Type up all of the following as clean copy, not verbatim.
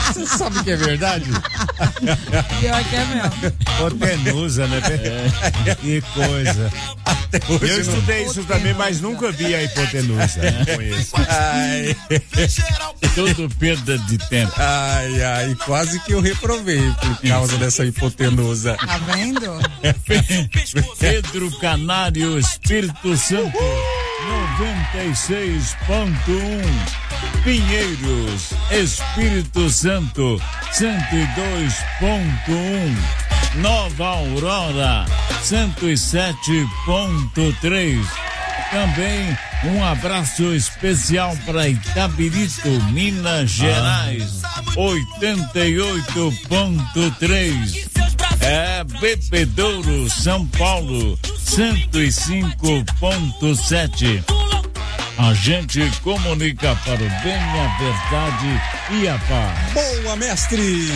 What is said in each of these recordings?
Você sabe que é verdade? Pior que é mesmo. Hipotenusa, né? Que coisa. Eu estudei isso também, mas nunca vi a hipotenusa. Não conheço. Ai. Tudo perda de tempo. Ai, quase que eu reprovei por causa dessa hipotenusa. Tá vendo? Pedro Canário, Espírito Santo, 96.1. Pinheiros, Espírito Santo, 102.1. Nova Aurora, 107.3. Também um abraço especial para Itabirito, Minas Gerais, 88.3. Bebedouro, São Paulo, 105.7. A gente comunica para o bem, a verdade e a paz. Boa, mestre!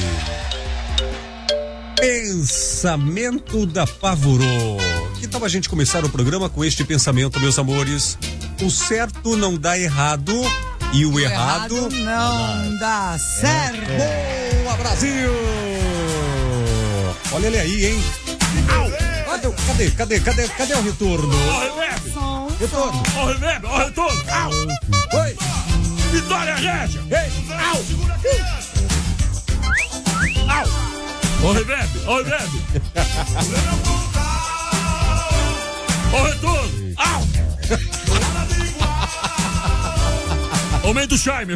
Pensamento da Pavorô. Que tal a gente começar o programa com este pensamento, meus amores? O certo não dá errado e o errado não dá certo. Boa, Brasil! Olha ele aí, hein? Cadê o retorno? Retorno. Ó, retorno. Oi. Vitória Régia. Ei. Ó, reverb. Ó, retorno. Aumenta o Scheimer.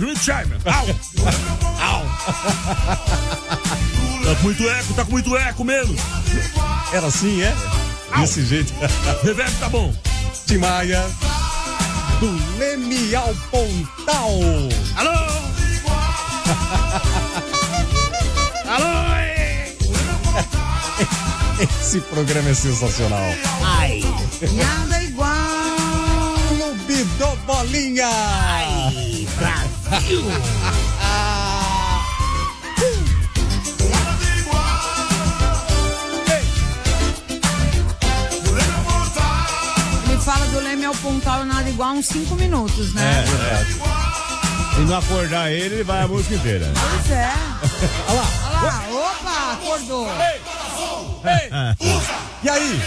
Tá com muito eco mesmo. Era assim, é? Desse jeito. Reverb tá bom. Tim Maia, do Leme ao Pontal. Alô? Esse programa é sensacional. Ai, nada igual. Clube do Bolinha. Ai, Brasil. Fala do Leme ao Pontal, nada igual, uns 5 minutos, né? É verdade. Se não acordar ele vai a música inteira. Pois é. Olha lá. Opa, acordou. Ei. E aí?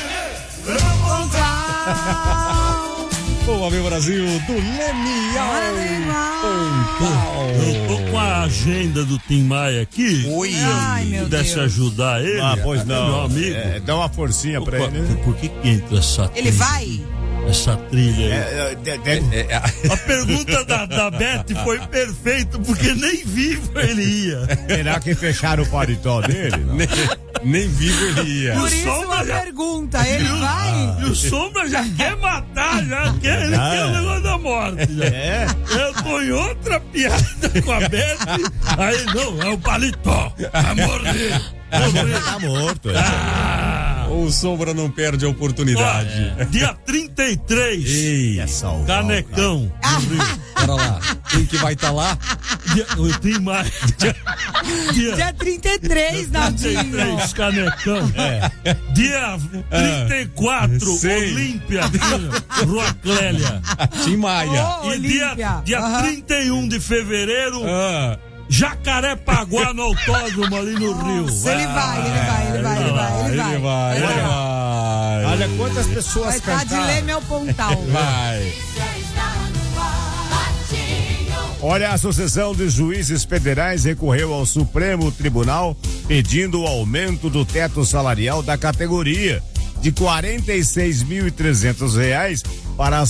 Pontal. Boa, meu Brasil, do Leme ao Pontal. Eu tô com a agenda do Tim Maia aqui. Oi. Ai, meu Pudesse Deus. ajudar ele. Pois não. Meu amigo. Dá uma forcinha pra ele. Por que entra essa trilha? Ele vai? Essa trilha aí. É, A pergunta da Beth foi perfeita, porque nem vivo ele ia. Será que fecharam o paletó dele? Não? Nem vivo ele ia. Por isso Sombra a pergunta, ele vai? E o Sombra já quer matar, já quer. Ele quer o negócio da morte. Já. É? Eu tô em outra piada com a Beth. Aí não, é o paletó. Vai morrer. Tá morto. O Sombra não perde a oportunidade. Dia 33. Ei, Canecão. Bora lá. Quem que vai estar lá? Eu tenho mais. Dia 33, Naldinho. 33, Canecão. Dia 34, Sei. Olímpia, Rua Clélia. Tim Maia. Ô, E dia 31 de fevereiro, Jacarepaguá, no autódromo ali no Rio. Ele vai. Olha quantas pessoas Vai estar de cantaram. Leme ao Pontal. Vai. Olha, a Associação de Juízes Federais recorreu ao Supremo Tribunal pedindo o aumento do teto salarial da categoria de R$ 46.300 para R$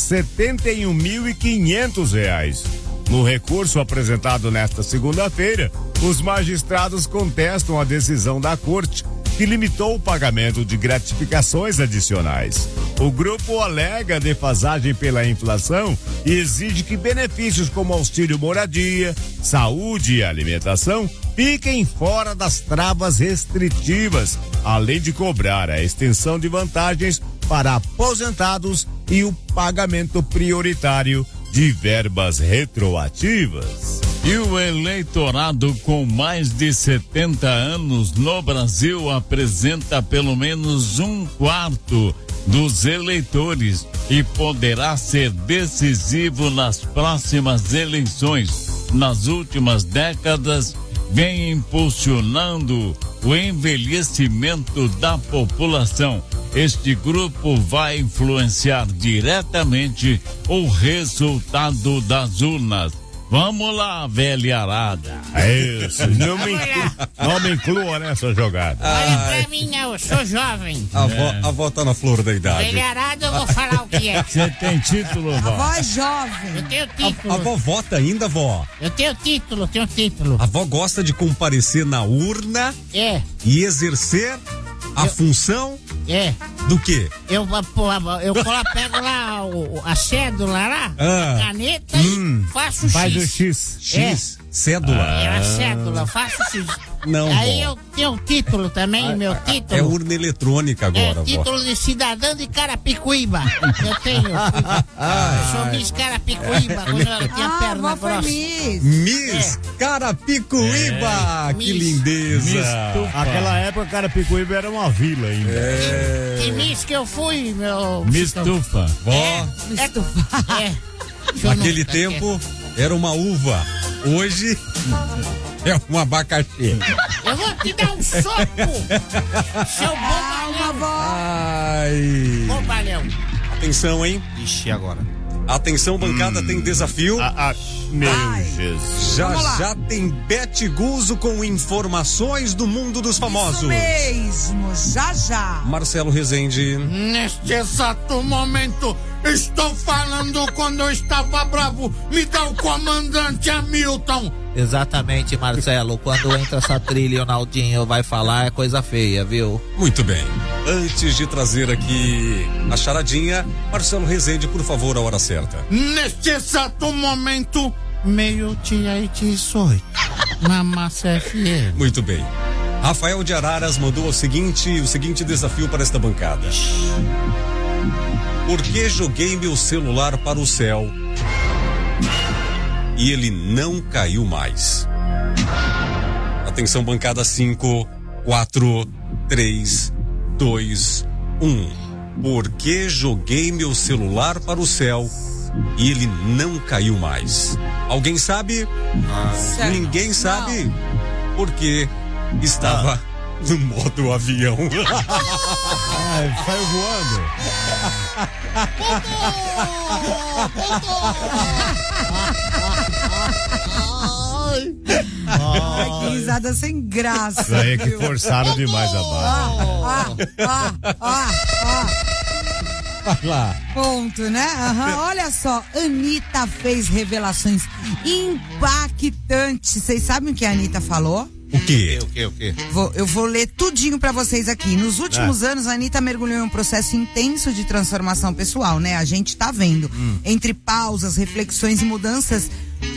71.500. No recurso apresentado nesta segunda-feira, os magistrados contestam a decisão da Corte, que limitou o pagamento de gratificações adicionais. O grupo alega defasagem pela inflação e exige que benefícios como auxílio moradia, saúde e alimentação fiquem fora das travas restritivas, além de cobrar a extensão de vantagens para aposentados e o pagamento prioritário de verbas retroativas. E o eleitorado com mais de 70 anos no Brasil apresenta pelo menos 1/4 dos eleitores e poderá ser decisivo nas próximas eleições. Nas últimas décadas, vem impulsionando o envelhecimento da população. Este grupo vai influenciar diretamente o resultado das urnas. Vamos lá, velharada. Isso, não me inclua nessa jogada. Olha pra mim, eu sou jovem. A avó tá na flor da idade. Velharada, eu vou falar o que é. Você tem título, A vó? avó é jovem. Eu tenho título. A avó vota ainda, vó? Eu tenho título. A avó gosta de comparecer na urna É, e exercer a função é. do quê? Eu pego lá a cédula lá, Ah. a caneta e faço o Faz o X. X. Cédula. É a cédula, faço o X. Não, Aí vó. eu tenho título também, meu É título. urna eletrônica agora, vó. Título de cidadã de Carapicuíba. Eu tenho. Eu sou Miss Carapicuíba, quando eu tinha A perna avó foi grossa. Miss. Miss Carapicuíba. Que Miss. lindeza. Aquela época, Carapicuíba era uma vila ainda. Que Miss que eu fui, meu. Mistufa. Vó, naquele tempo era uma uva. Hoje é um abacaxi. Eu vou te dar um soco, seu Calma, bobalhão. avó. Ai. Bobalhão. Atenção, hein? Ixi, agora. Atenção, bancada, tem desafio. Meu Ai. Jesus. Vamos lá. Já tem Bete Guzzo com informações do mundo dos famosos. Isso mesmo, já. Marcelo Rezende. Neste exato momento, estou falando quando eu estava bravo. Me dá o comandante Hamilton. Exatamente, Marcelo. Quando entra essa trilha e o Naldinho vai falar, é coisa feia, viu? Muito bem. Antes de trazer aqui a charadinha, Marcelo Rezende, por favor, a hora certa. Neste exato momento, meio-dia e 18. Na Massa FM. Muito bem. Rafael de Araras mandou o seguinte desafio para esta bancada. Por que joguei meu celular para o céu e ele não caiu mais? Atenção, bancada. 5, 4, 3, 2, 1. Por que joguei meu celular para o céu e ele não caiu mais? Alguém sabe? Ninguém sabe? Porque estava no modo avião. Saiu voando. Ai, que risada sem graça. Isso aí é que forçaram demais a barra. Vai lá. Ponto, né? Olha só, Anitta fez revelações impactantes. Vocês sabem o que a Anitta falou? O quê? O quê? Eu vou ler tudinho pra vocês aqui. Nos últimos anos, a Anitta mergulhou em um processo intenso de transformação pessoal, né? A gente tá vendo. Entre pausas, reflexões e mudanças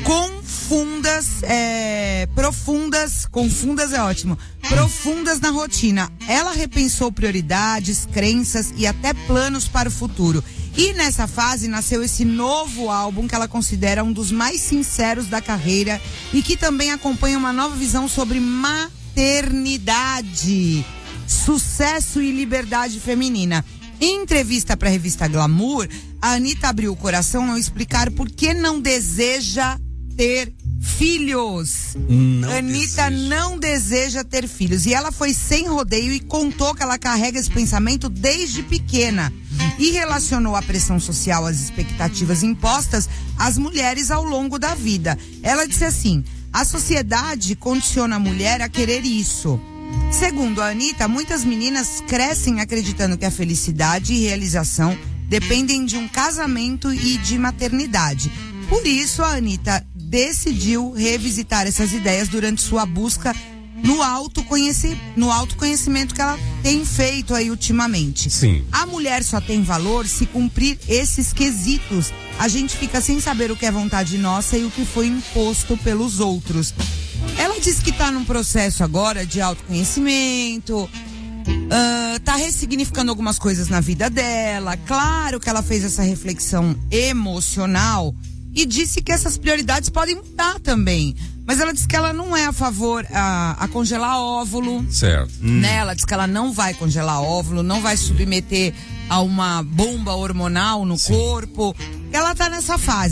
profundas é ótimo. Profundas na rotina. Ela repensou prioridades, crenças e até planos para o futuro. E nessa fase nasceu esse novo álbum que ela considera um dos mais sinceros da carreira e que também acompanha uma nova visão sobre maternidade, sucesso e liberdade feminina. Em entrevista para a revista Glamour, a Anitta abriu o coração ao explicar por que não deseja ter filhos. Anitta não deseja ter filhos. E ela foi sem rodeio e contou que ela carrega esse pensamento desde pequena. E relacionou a pressão social às expectativas impostas às mulheres ao longo da vida. Ela disse assim: a sociedade condiciona a mulher a querer isso. Segundo a Anitta, muitas meninas crescem acreditando que a felicidade e realização dependem de um casamento e de maternidade. Por isso, a Anitta decidiu revisitar essas ideias durante sua busca no autoconhecimento que ela tem feito aí ultimamente. Sim. A mulher só tem valor se cumprir esses quesitos. A gente fica sem saber o que é vontade nossa e o que foi imposto pelos outros. Ela diz que está num processo agora de autoconhecimento, tá ressignificando algumas coisas na vida dela. Claro que ela fez essa reflexão emocional e disse que essas prioridades podem mudar também. Mas ela disse que ela não é a favor a congelar óvulo. Certo. Né? Ela disse que ela não vai congelar óvulo, não vai submeter a uma bomba hormonal no corpo. Ela tá nessa fase.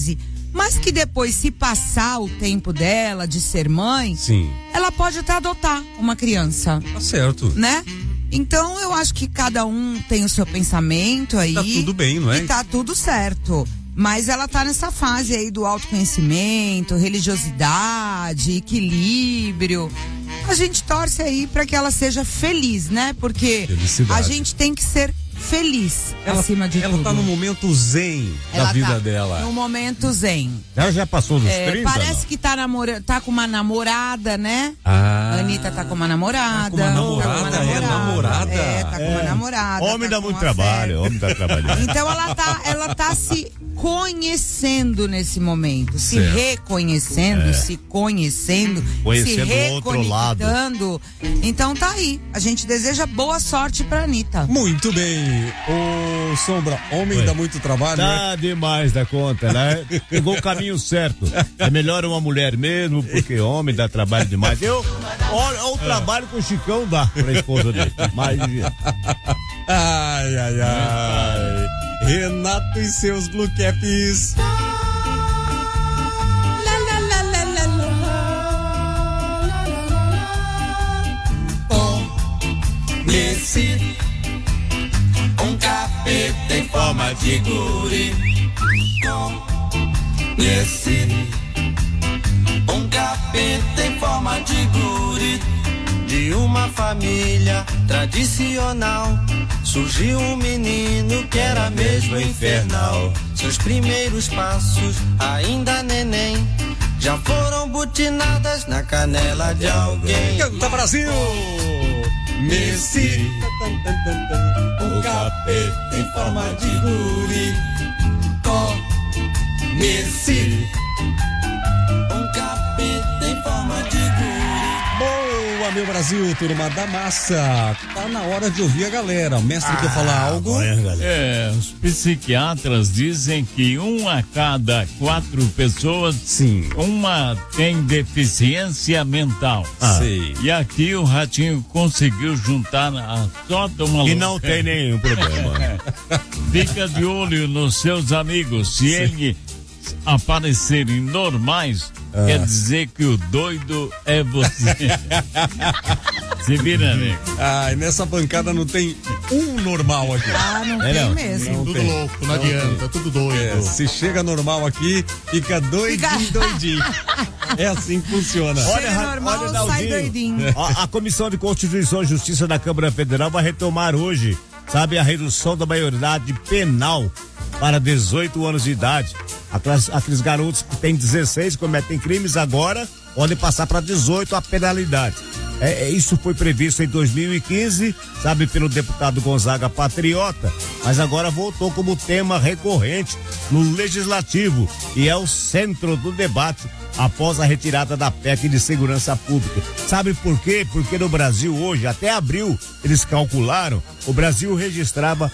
mas que depois, se passar o tempo dela de ser mãe, Sim. ela pode até adotar uma criança, Tá certo. né? Então eu acho que cada um tem o seu pensamento aí. Tá tudo bem, não é? E tá tudo certo. Mas ela tá nessa fase aí do autoconhecimento, religiosidade, equilíbrio. A gente torce aí pra que ela seja feliz, né? Porque Felicidade. a gente tem que ser feliz acima de tudo. Ela tá no momento zen Ela da vida tá dela. no momento zen. Ela já passou dos 30, Parece não? que tá com uma namorada, né? Ah. A Anitta tá com uma namorada. Tá com uma namorada, é namorada. É, tá com uma namorada. Homem tá dá com muito uma trabalho, fé. homem dá trabalho. Então ela tá se conhecendo nesse momento, se Certo. reconhecendo, se conhecendo, Conhecendo se o outro lado. reconectando. Então tá aí. A gente deseja boa sorte pra Anitta. Muito bem. Ô, Sombra, homem Oi. dá muito trabalho, né? Tá demais da conta, né? Pegou o caminho certo. É melhor uma mulher mesmo, porque homem dá trabalho demais. Olha o trabalho que o Chicão dá pra esposa dele. Mas, Ai, ai, ai. Renato e seus Blue Caps. Nesse um capeta em forma de guri. Nesse um capeta em forma de guri. De uma família tradicional surgiu um menino que era mesmo infernal. Seus primeiros passos, ainda neném, já foram butinadas na canela de alguém. Canta Brasil! Nesse um capeta em forma de guri. Nesse um capeta em forma de guri. Boa, meu Brasil, turma da massa. Tá na hora de ouvir a galera. O mestre quer falar algo? Os psiquiatras dizem que 1 a cada 4 pessoas, Sim. uma tem deficiência mental. Sei. E aqui o Ratinho conseguiu juntar a tota uma e não tem nenhum problema. Fica de olho nos seus amigos. Se eles aparecerem normais, quer dizer que o doido é você. Se vira, nego. Ai, nessa bancada não tem um normal aqui. Ah, não tem não. mesmo. Tudo louco, não adianta, tudo doido. É, se chega normal aqui, fica doidinho, doidinho. É assim que funciona. Chega normal, sai Daldinho. doidinho. A Comissão de Constituição e Justiça da Câmara Federal vai retomar hoje, sabe, a redução da maioridade penal para 18 anos de idade. Aqueles garotos que têm 16 cometem crimes agora podem passar para 18 a penalidade. Isso foi previsto em 2015, sabe, pelo deputado Gonzaga Patriota, mas agora voltou como tema recorrente no Legislativo e é o centro do debate após a retirada da PEC de segurança pública. Sabe por quê? Porque no Brasil hoje, até abril, eles calcularam, o Brasil registrava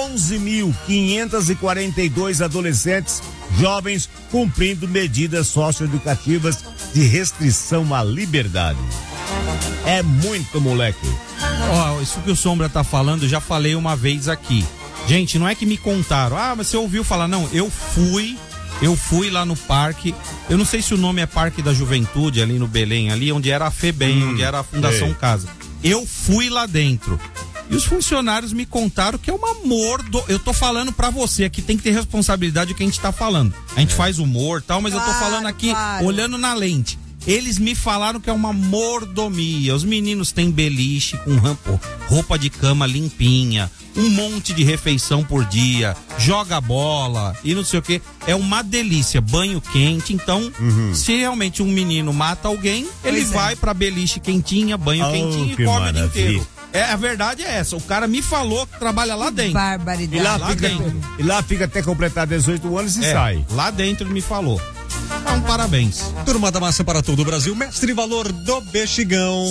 11.542 adolescentes jovens cumprindo medidas socioeducativas de restrição à liberdade. É muito, moleque. Ó, isso que o Sombra tá falando, eu já falei uma vez aqui. Gente, não é que me contaram. Ah, mas você ouviu falar? Não, eu fui lá no parque. Eu não sei se o nome é Parque da Juventude, ali no Belém, ali onde era a FEBEM, onde era a Fundação Casa. Eu fui lá dentro. E os funcionários me contaram que é uma eu tô falando pra você aqui, tem que ter responsabilidade do que a gente tá falando. A gente faz humor e tal, mas eu tô falando aqui, olhando na lente. Eles me falaram que é uma mordomia. Os meninos têm beliche com roupa de cama limpinha, um monte de refeição por dia, joga bola e não sei o que. É uma delícia, banho quente. Então, se realmente um menino mata alguém, ele vai pra beliche quentinha, banho quentinho e come o dia inteiro. A verdade é essa. O cara me falou que trabalha lá dentro. Barbaridade. E lá fica até completar 18 anos e sai. Lá dentro ele me falou. Então, parabéns. Turma da massa para todo o Brasil, mestre valor do Bexigão.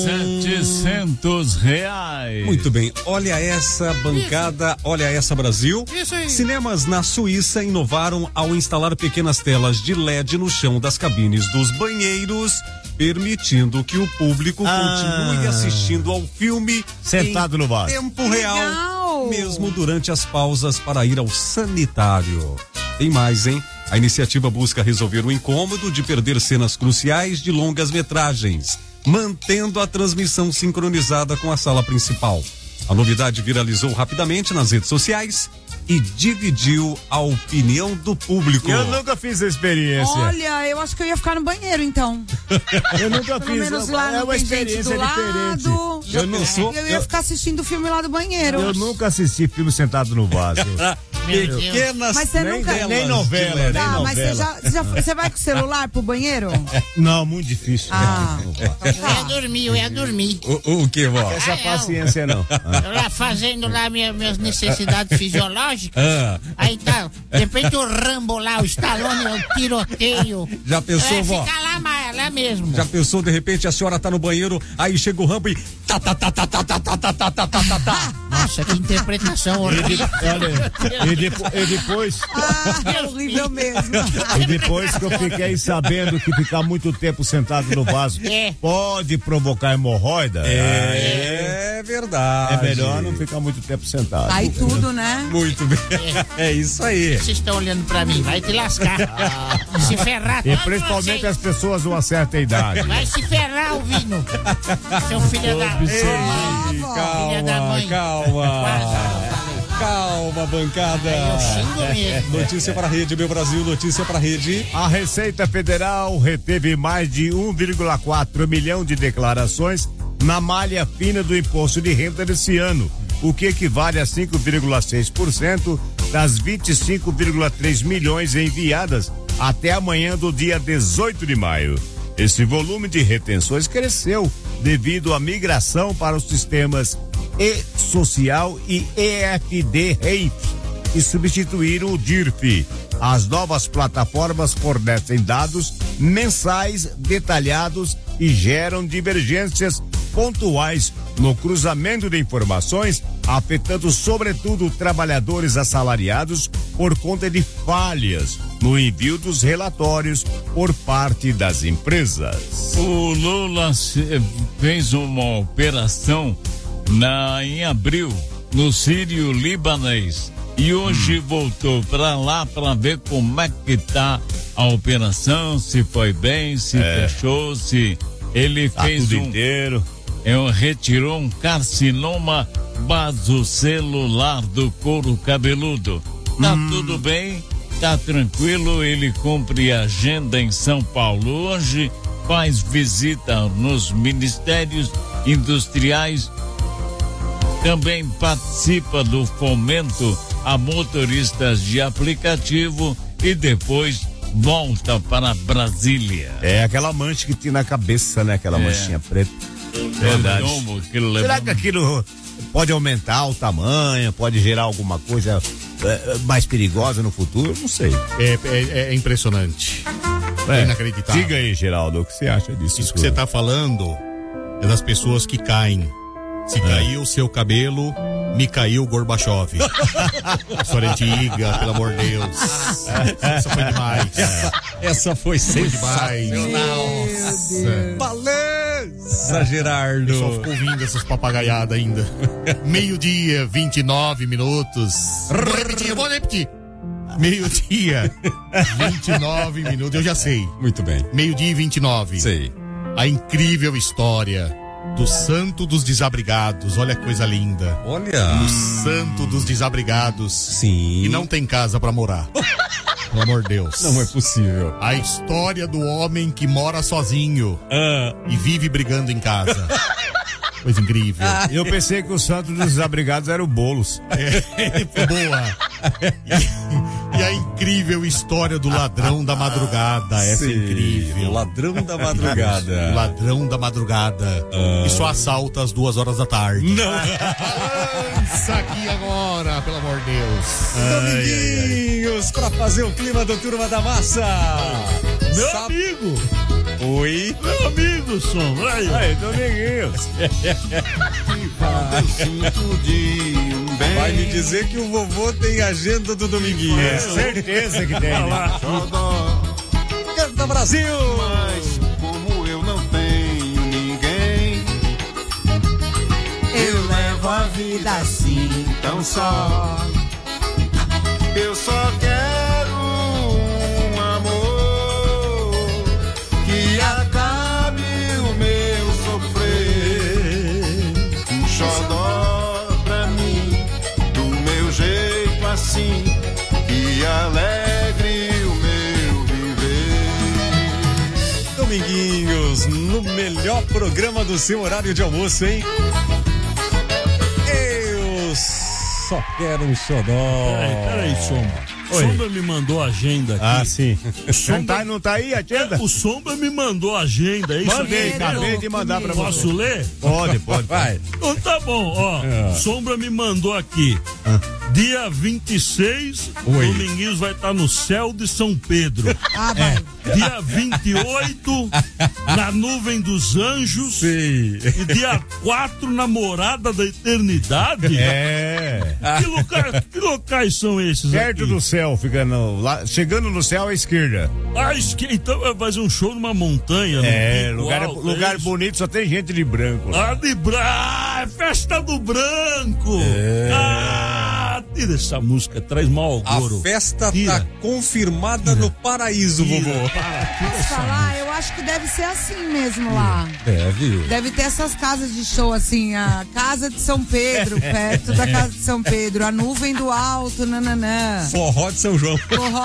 R$700. Muito bem, olha essa bancada, olha essa Brasil. Isso aí. Cinemas na Suíça inovaram ao instalar pequenas telas de LED no chão das cabines dos banheiros, permitindo que o público continue assistindo ao filme sentado no vaso. Tempo real, mesmo durante as pausas para ir ao sanitário. Tem mais, hein? A iniciativa busca resolver o incômodo de perder cenas cruciais de longas metragens, mantendo a transmissão sincronizada com a sala principal. A novidade viralizou rapidamente nas redes sociais e dividiu a opinião do público. Eu nunca fiz a experiência. Olha, eu acho que eu ia ficar no banheiro, então. Eu nunca Pelo fiz. menos lá É não uma tem gente experiência do diferente. lado. Eu ia ficar assistindo o filme lá do banheiro. Eu nunca assisti filme sentado no vaso. Pequenas Mas você nunca... Nem novela, Tá, nem mas novela. você vai com o celular pro banheiro? Não, muito difícil. Ah. Eu ia dormir. O que, vó? Essa paciência não. Eu lá fazendo lá minhas necessidades fisiológicas. Ah. Aí tá, de repente o Rambo lá, o Stallone, o tiroteio. Já pensou, vó? Fica lá mesmo. Já pensou, de repente, a senhora tá no banheiro, aí chega o Rambo e tá. Nossa, que interpretação horrível. E depois. É horrível mesmo. E depois que eu fiquei sabendo que ficar muito tempo sentado no vaso pode provocar hemorroida. É verdade. É melhor não ficar muito tempo sentado. Aí tudo, né? Muito bem. É isso aí. Vocês estão olhando pra mim, vai te lascar. Se ferrar. E principalmente as pessoas de uma certa idade. Vai se ferrar, ouvindo. Seu filho da... Filha da mãe. Calma, bancada. Eu xingo mesmo. Notícia para a Rede, meu Brasil, notícia para a Rede. A Receita Federal reteve mais de 1,4 milhão de declarações na malha fina do imposto de renda desse ano, o que equivale a 5,6% das 25,3 milhões enviadas até amanhã do dia 18 de maio. Esse volume de retenções cresceu devido à migração para os sistemas E-Social e EFD-REIT, que substituíram o DIRF. As novas plataformas fornecem dados mensais detalhados e geram divergências pontuais no cruzamento de informações, afetando sobretudo trabalhadores assalariados por conta de falhas no envio dos relatórios por parte das empresas. O Lula fez uma operação em abril no Sírio Libanês e hoje voltou para lá para ver como é que tá a operação, se foi bem, se fechou, se ele fez tudo inteiro. Retirou um carcinoma basocelular do couro cabeludo. Tá tudo bem, tá tranquilo, ele cumpre a agenda em São Paulo hoje, faz visita nos ministérios industriais, também participa do fomento a motoristas de aplicativo e depois volta para Brasília. É aquela mancha que tinha na cabeça, né? Aquela manchinha preta. Verdade. Será que aquilo pode aumentar o tamanho, pode gerar alguma coisa mais perigosa no futuro? Não sei. É impressionante. É inacreditável. Diga aí, Geraldo, o que você acha disso? Isso que você está falando é das pessoas que caem. Se caiu o seu cabelo, me caiu o Gorbachev. História antiga, pelo amor de Deus. Essa foi demais. Essa foi sensacional. Balança, Gerardo. O pessoal ficou ouvindo essas papagaiadas ainda. 12:29. Vou repetir. 12:29. Eu já sei. Muito bem. 12:29. Sei. A incrível história do Santo dos Desabrigados. Olha que coisa linda. Olha. O Santo dos Desabrigados. Sim. E não tem casa pra morar. Pelo amor de Deus. Não é possível. A história do homem que mora sozinho e vive brigando em casa. Coisa incrível. Eu pensei que o Santo dos Desabrigados era o Boulos. Boa. E a incrível história do ladrão da madrugada. Essa é incrível. O ladrão da madrugada. O ladrão da madrugada. E só assalta às 2h da tarde. Não. Isso aqui agora, pelo amor de Deus. Dominguinhos, pra fazer o clima do Turma da Massa. Meu amigo. Oi. Meu amigo, som. Aí, Dominguinhos. Vai me dizer que o vovô tem agenda do Dominguinhos. Certeza que tem. Canta Brasil. Mas como eu não tenho ninguém, Eu levo a vida assim, tão só. Eu só quero Melhor programa do seu horário de almoço, hein? Eu só quero um xodó. Peraí, Sombra. Oi. Sombra me mandou a agenda aqui. Ah, sim. Sombra... Não tá aí a agenda? O Sombra me mandou a agenda, é isso? Mandei, acabei de mandar pra você. Posso ler? Pode. Vai. Então tá bom, ó. Sombra me mandou aqui. Dia 26, Dominguinhos vai estar no céu de São Pedro. Vai. Dia 28, na nuvem dos anjos. Sim. E dia 4, na morada da eternidade. É. Que locais são esses Perto aqui? do céu, ficando lá, chegando no céu à esquerda. Então vai fazer um show numa montanha. Lugar bonito, só tem gente de branco. É festa do branco. Tira essa música, traz mau agouro. A festa tá confirmada no paraíso, vovô. Posso falar? Eu acho que deve ser assim mesmo lá. Deve ter essas casas de show assim, a casa de São Pedro, perto da casa de São Pedro, a nuvem do alto, nananã. Forró de São João. Forró.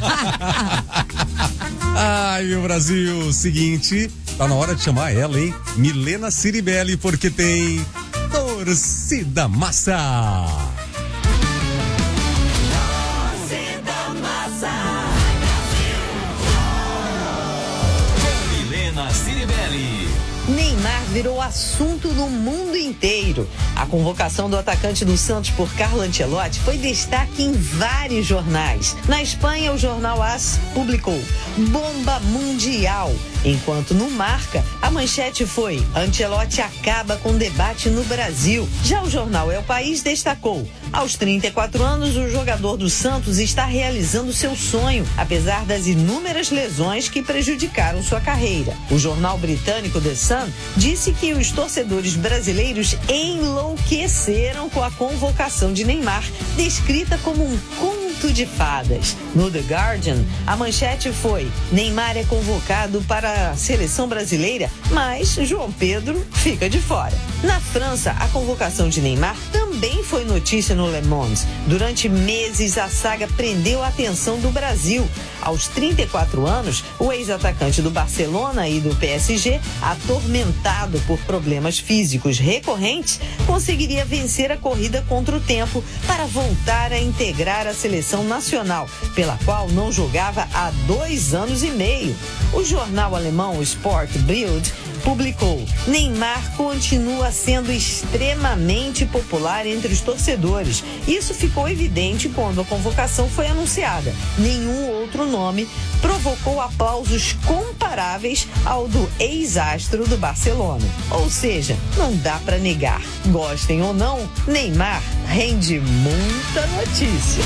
Ai, meu Brasil, seguinte, tá na hora de chamar ela, hein? Milena Ciribelli, porque tem Torcida Massa. Neymar virou assunto no mundo inteiro. A convocação do atacante do Santos por Carlo Ancelotti foi destaque em vários jornais. Na Espanha, o jornal AS publicou bomba mundial, enquanto no Marca, a manchete foi Ancelotti acaba com debate no Brasil. Já o jornal El País destacou: aos 34 anos, o jogador do Santos está realizando seu sonho, apesar das inúmeras lesões que prejudicaram sua carreira. O jornal britânico The Sun disse que os torcedores brasileiros enlouqueceram com a convocação de Neymar, descrita como um conto de fadas. No The Guardian, a manchete foi: Neymar é convocado para a seleção brasileira, mas João Pedro fica de fora. Na França, a convocação de Neymar também foi notícia no Le Monde. Durante meses, a saga prendeu a atenção do Brasil. Aos 34 anos, o ex-atacante do Barcelona e do PSG, atormentado por problemas físicos recorrentes, conseguiria vencer a corrida contra o tempo para voltar a integrar a seleção nacional, pela qual não jogava há 2 anos e meio. O jornal alemão Sport Bild publicou: Neymar continua sendo extremamente popular entre os torcedores. Isso ficou evidente quando a convocação foi anunciada. Nenhum outro nome provocou aplausos comparáveis ao do ex-astro do Barcelona. Ou seja, não dá para negar. Gostem ou não, Neymar rende muita notícia.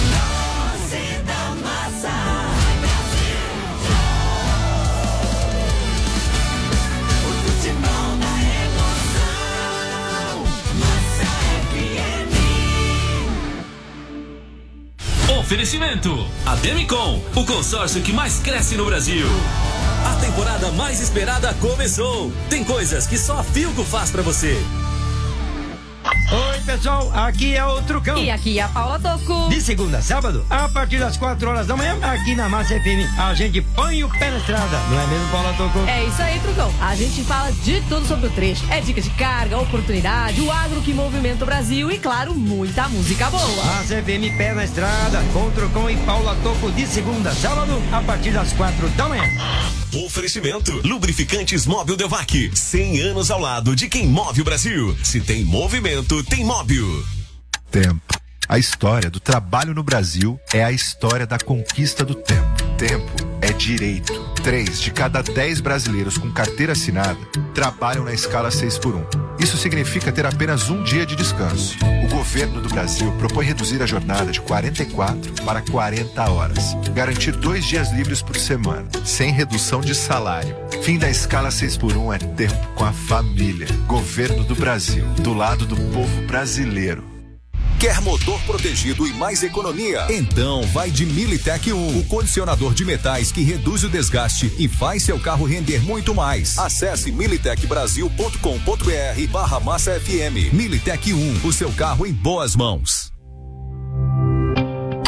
Oferecimento: Ademicon, o consórcio que mais cresce no Brasil. A temporada mais esperada começou. Tem coisas que só a Philco faz pra você. Oi, pessoal, aqui é o Trucão. E aqui é a Paula Toco. De segunda a sábado, a partir das 4 horas da manhã, aqui na Massa FM, a gente põe o pé na estrada. Não é mesmo, Paula Toco? É isso aí, Trucão. A gente fala de tudo sobre o trecho. É dicas de carga, oportunidade, o agro que movimenta o Brasil e, claro, muita música boa. Massa FM, pé na estrada, com o Trucão e Paula Toco, de segunda a sábado, a partir das 4 da manhã. Oferecimento: Lubrificantes Móbil Devac. 100 anos ao lado de quem move o Brasil. Se tem movimento, tem Móbil. Tempo. A história do trabalho no Brasil é a história da conquista do tempo. Tempo é direito. 3 de cada 10 brasileiros com carteira assinada trabalham na escala 6x1. Isso significa ter apenas um dia de descanso. O governo do Brasil propõe reduzir a jornada de 44 para 40 horas. Garantir 2 dias livres por semana, sem redução de salário. Fim da escala 6x1 é tempo com a família. Governo do Brasil, do lado do povo brasileiro. Quer motor protegido e mais economia? Então vai de Militec 1, o condicionador de metais que reduz o desgaste e faz seu carro render muito mais. Acesse militecbrasil.com.br/Massa FM. Militec 1, o seu carro em boas mãos. A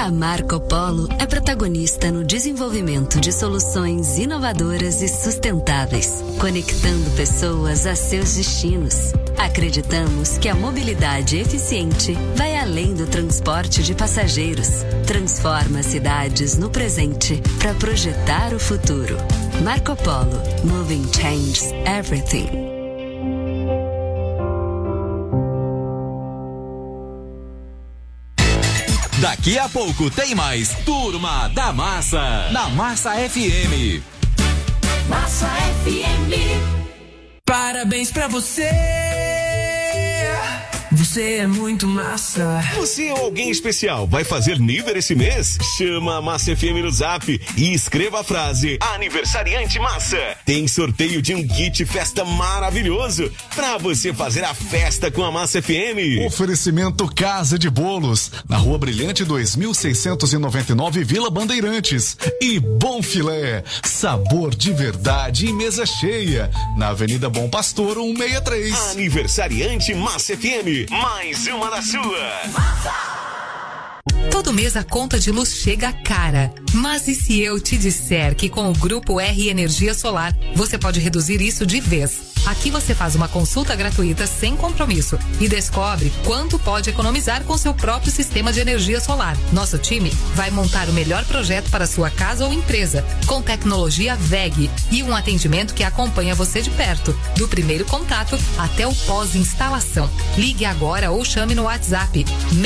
A Marco Polo é protagonista no desenvolvimento de soluções inovadoras e sustentáveis, conectando pessoas a seus destinos. Acreditamos que a mobilidade eficiente vai além do transporte de passageiros. Transforma cidades no presente para projetar o futuro. Marco Polo. Moving changes everything. Daqui a pouco tem mais Turma da Massa, na Massa FM. Massa FM. Parabéns pra você. Você é muito massa. Você é alguém especial. Vai fazer nível esse mês? Chama a Massa FM no Zap e escreva a frase Aniversariante Massa. Tem sorteio de um kit festa maravilhoso pra você fazer a festa com a Massa FM. Oferecimento Casa de Bolos, na Rua Brilhante 2699, Vila Bandeirantes. E Bom Filé, sabor de verdade e mesa cheia, na Avenida Bom Pastor 163. Aniversariante Massa FM. Mais uma da sua. Todo mês a conta de luz chega cara. Mas e se eu te disser que com o Grupo R Energia Solar você pode reduzir isso de vez? Aqui você faz uma consulta gratuita sem compromisso e descobre quanto pode economizar com seu próprio sistema de energia solar. Nosso time vai montar o melhor projeto para sua casa ou empresa, com tecnologia WEG e um atendimento que acompanha você de perto, do primeiro contato até o pós-instalação. Ligue agora ou chame no WhatsApp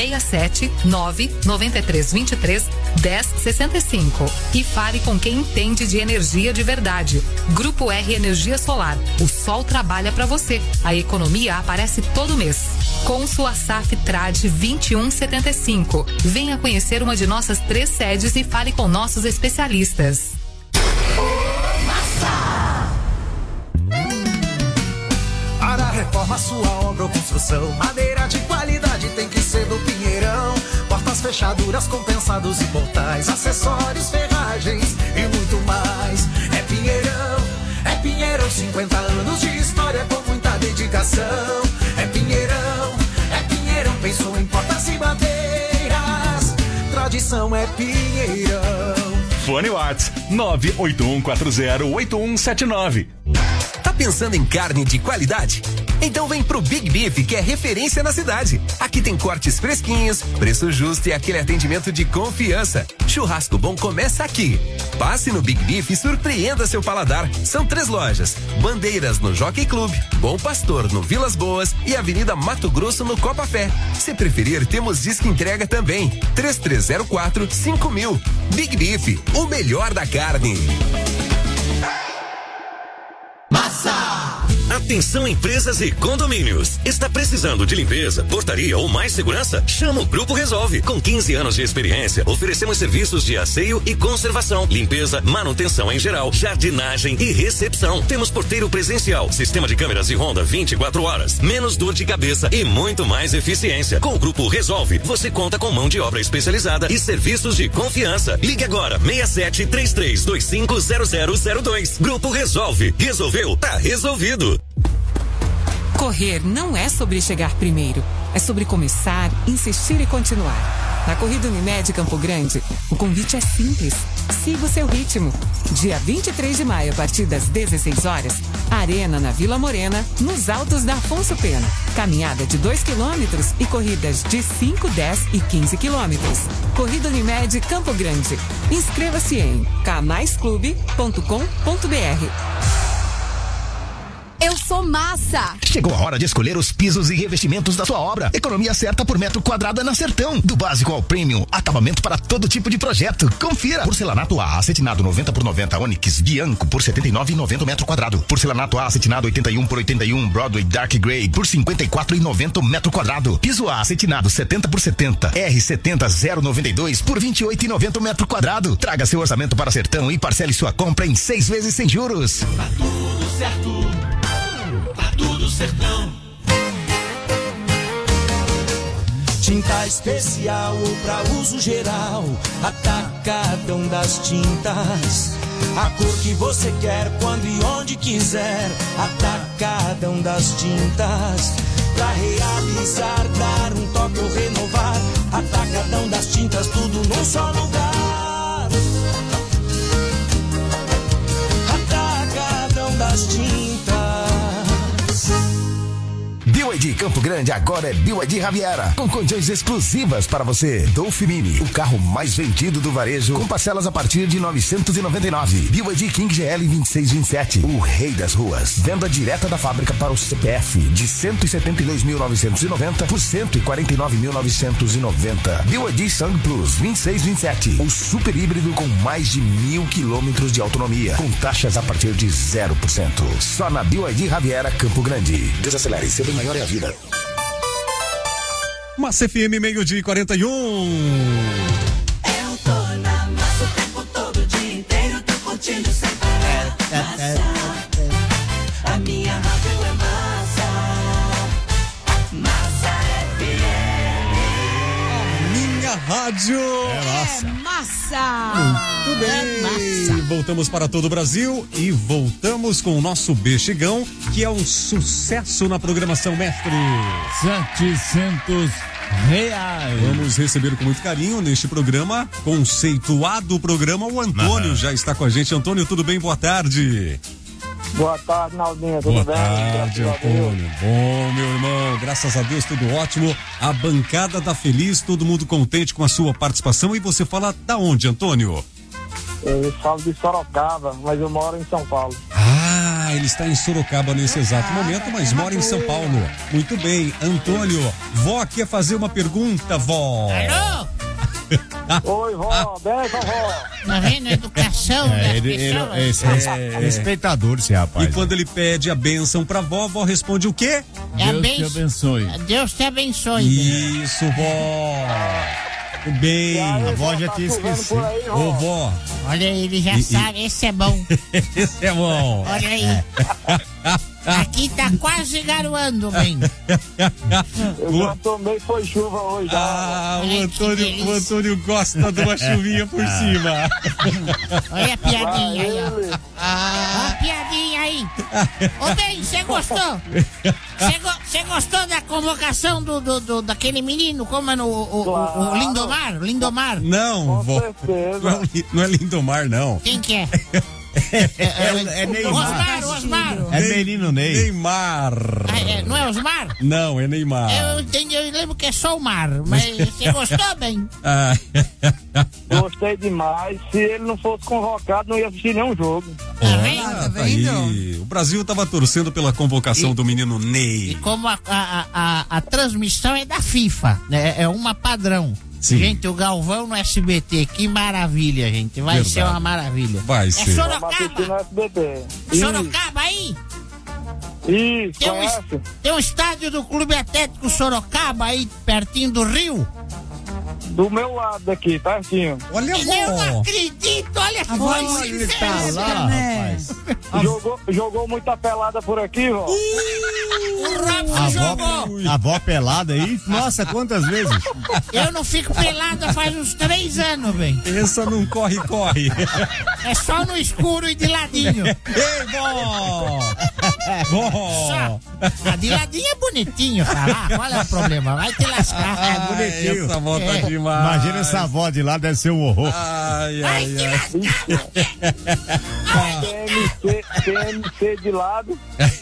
67993231065 e fale com quem entende de energia de verdade. Grupo R Energia Solar. O sol trabalha para você. A economia aparece todo mês. Com sua SAF Trade 2175. Venha conhecer uma de nossas 3 sedes e fale com nossos especialistas. Para reforma, sua obra ou construção, madeira de qualidade tem que ser do Pinheirão. Portas, fechaduras, compensados e portais, acessórios, ferragens e muito mais. É Pinheirão, 50 anos de história com muita dedicação. É Pinheirão, pensou em portas e madeiras. Tradição é Pinheirão. Fone Whats 981408179. Tá pensando em carne de qualidade? Então vem pro Big Beef, que é referência na cidade. Aqui tem cortes fresquinhos, preço justo e aquele atendimento de confiança. Churrasco bom começa aqui. Passe no Big Beef e surpreenda seu paladar. São 3 lojas: Bandeiras no Jockey Club, Bom Pastor no Vilas Boas e Avenida Mato Grosso no Copa Fé. Se preferir, temos disco entrega também. 3304-5000. Big Beef, o melhor da carne. Atenção empresas e condomínios. Está precisando de limpeza, portaria ou mais segurança? Chama o Grupo Resolve. Com 15 anos de experiência, oferecemos serviços de asseio e conservação, limpeza, manutenção em geral, jardinagem e recepção. Temos porteiro presencial, sistema de câmeras e ronda 24 horas, menos dor de cabeça e muito mais eficiência. Com o Grupo Resolve, você conta com mão de obra especializada e serviços de confiança. Ligue agora 6733250002. Grupo Resolve. Resolveu? Tá resolvido. Correr não é sobre chegar primeiro, é sobre começar, insistir e continuar. Na Corrida Unimed Campo Grande, o convite é simples. Siga o seu ritmo. Dia 23 de maio, a partir das 16 horas, Arena na Vila Morena, nos Altos da Afonso Pena. Caminhada de 2 quilômetros e corridas de 5, 10 e 15 quilômetros. Corrida Unimed Campo Grande. Inscreva-se em kmaisclube.com.br. Eu sou massa! Chegou a hora de escolher os pisos e revestimentos da sua obra. Economia certa por metro quadrado é na Sertão. Do básico ao premium, acabamento para todo tipo de projeto. Confira. Porcelanato A acetinado 90 por 90 Onyx Bianco por 79,90 metro quadrado. Porcelanato A acetinado 81 por 81 Broadway Dark Grey por 54,90 metro quadrado. Piso A acetinado 70 por 70 R70 092 por 28,90 metro quadrado. Traga seu orçamento para Sertão e parcele sua compra em 6 vezes sem juros. Tá tudo certo. Tá tudo Sertão. Tinta especial pra uso geral, Atacadão das Tintas. A cor que você quer, quando e onde quiser, Atacadão das Tintas. Pra realizar, dar um toque ou renovar, Atacadão das tintas, tudo num só lugar. Atacadão das tintas. BYD Campo Grande agora é BYD Riviera, com condições exclusivas para você. Dolph Mini, o carro mais vendido do varejo, com parcelas a partir de 999. BYD King GL 2627, o rei das ruas. Venda direta da fábrica para o CPF, de 172.990 por 149.990. BYD Sang Plus 2627, o super híbrido com mais de 1.000 quilômetros de autonomia, com taxas a partir de 0%. Só na BYD Riviera Campo Grande. Desacelere, seu bem maior é a vida. Massa FM, 12:41. Eu tô na massa o tempo todo, o dia inteiro, tô curtindo sem parar. Massa, a minha rádio é massa. Massa FM. Minha rádio É massa. Muito bem. Voltamos para todo o Brasil e voltamos com o nosso Bexigão, que é um sucesso na programação, mestre. R$700. Vamos receber com muito carinho neste programa, conceituado programa, o Antônio já está com a gente. Antônio, tudo bem? Boa tarde. Boa tarde, Naldinha, tudo Boa bem? tarde, Antônio. Bom, meu irmão, graças a Deus, tudo ótimo. A bancada tá feliz, todo mundo contente com a sua participação. E você fala da onde, Antônio? Eu falo de Sorocaba, mas eu moro em São Paulo. Ah, ele está em Sorocaba nesse exato momento, mas mora em São Paulo. Muito bem, Antônio. Vó quer fazer uma pergunta, vó. Alô? Oi, vó, benção, vó. Tá vendo? Educação das pessoas. Respeitador esse rapaz. E quando ele pede a bênção pra vó, a vó responde o quê? Deus te abençoe. Deus te abençoe. Isso, vó. Tudo bem. A vó já tinha esquecido. Ô, vó. Olha aí, ele já sabe, esse é bom. Esse é bom. Olha aí. Aqui tá quase garoando, bem. Eu já tomei, foi chuva hoje. Ah, o Antônio gosta de uma chuvinha por cima. Olha a piadinha aí, ó. Olha a piadinha aí. Ô, bem, você gostou? Você gostou da convocação daquele menino, como é o Lindomar? Lindomar? Não, vó. Não é Lindomar, não. Quem que é? É Neymar. Osmar. É menino Ney. Neymar. Não é Osmar? Não, é Neymar. Eu entendi, eu lembro que é só o mar, mas você gostou, bem? Gostei demais. Se ele não fosse convocado, não ia assistir nenhum jogo. Tá aí. O Brasil estava torcendo pela convocação do menino Ney. E como a transmissão é da FIFA, né? É uma padrão. Sim. Gente, o Galvão no SBT, que maravilha, gente. Vai Verdade. ser uma maravilha. Vai ser. É Sorocaba? Sorocaba aí? Isso, tem um estádio do Clube Atlético Sorocaba aí, pertinho do Rio? Do meu lado aqui, pertinho. Olha, eu não acredito, olha que Ele tá lá, rapaz. Jogou muita pelada por aqui, ó. O Robson jogou. A avó pelada aí? Nossa, quantas vezes? Eu não fico pelada faz uns 3 anos, bem. Pensa num corre-corre. É só no escuro e de ladinho. Ei, vó! Vó! A de ladinho é bonitinho, falar. Qual é o problema? Vai te lascar. É bonitinho. Essa avó tá demais. Imagina essa avó de lá, deve ser um horror. Vai te lascar. TMC de lado.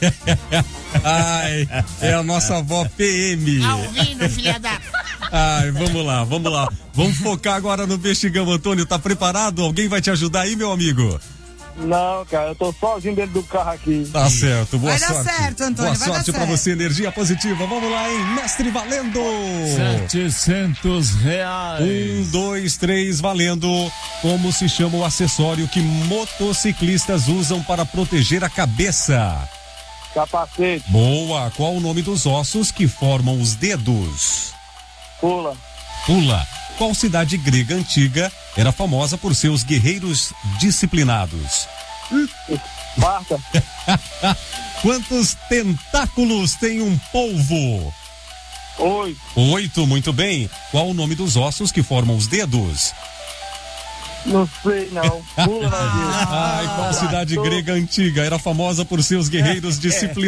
Ai, é a nossa avó PM. Alvino, filha da... Ai, vamos lá. Vamos focar agora no Bexigão, Antônio. Tá preparado? Alguém vai te ajudar aí, meu amigo? Não, cara, eu tô sozinho dentro do carro aqui. Tá certo, boa Vai sorte. dar certo, Antônio, boa sorte pra você, energia positiva. Vamos lá, hein? Mestre valendo! R$700. 1, 2, 3, valendo. Como se chama o acessório que motociclistas usam para proteger a cabeça? Capacete. Boa! Qual o nome dos ossos que formam os dedos? Pula. Qual cidade grega antiga era famosa por seus guerreiros disciplinados? Esparta. Quantos tentáculos tem um polvo? 8, muito bem. Qual o nome dos ossos que formam os dedos? Não sei, não. Pula, Ai, qual cidade grega antiga era famosa por seus guerreiros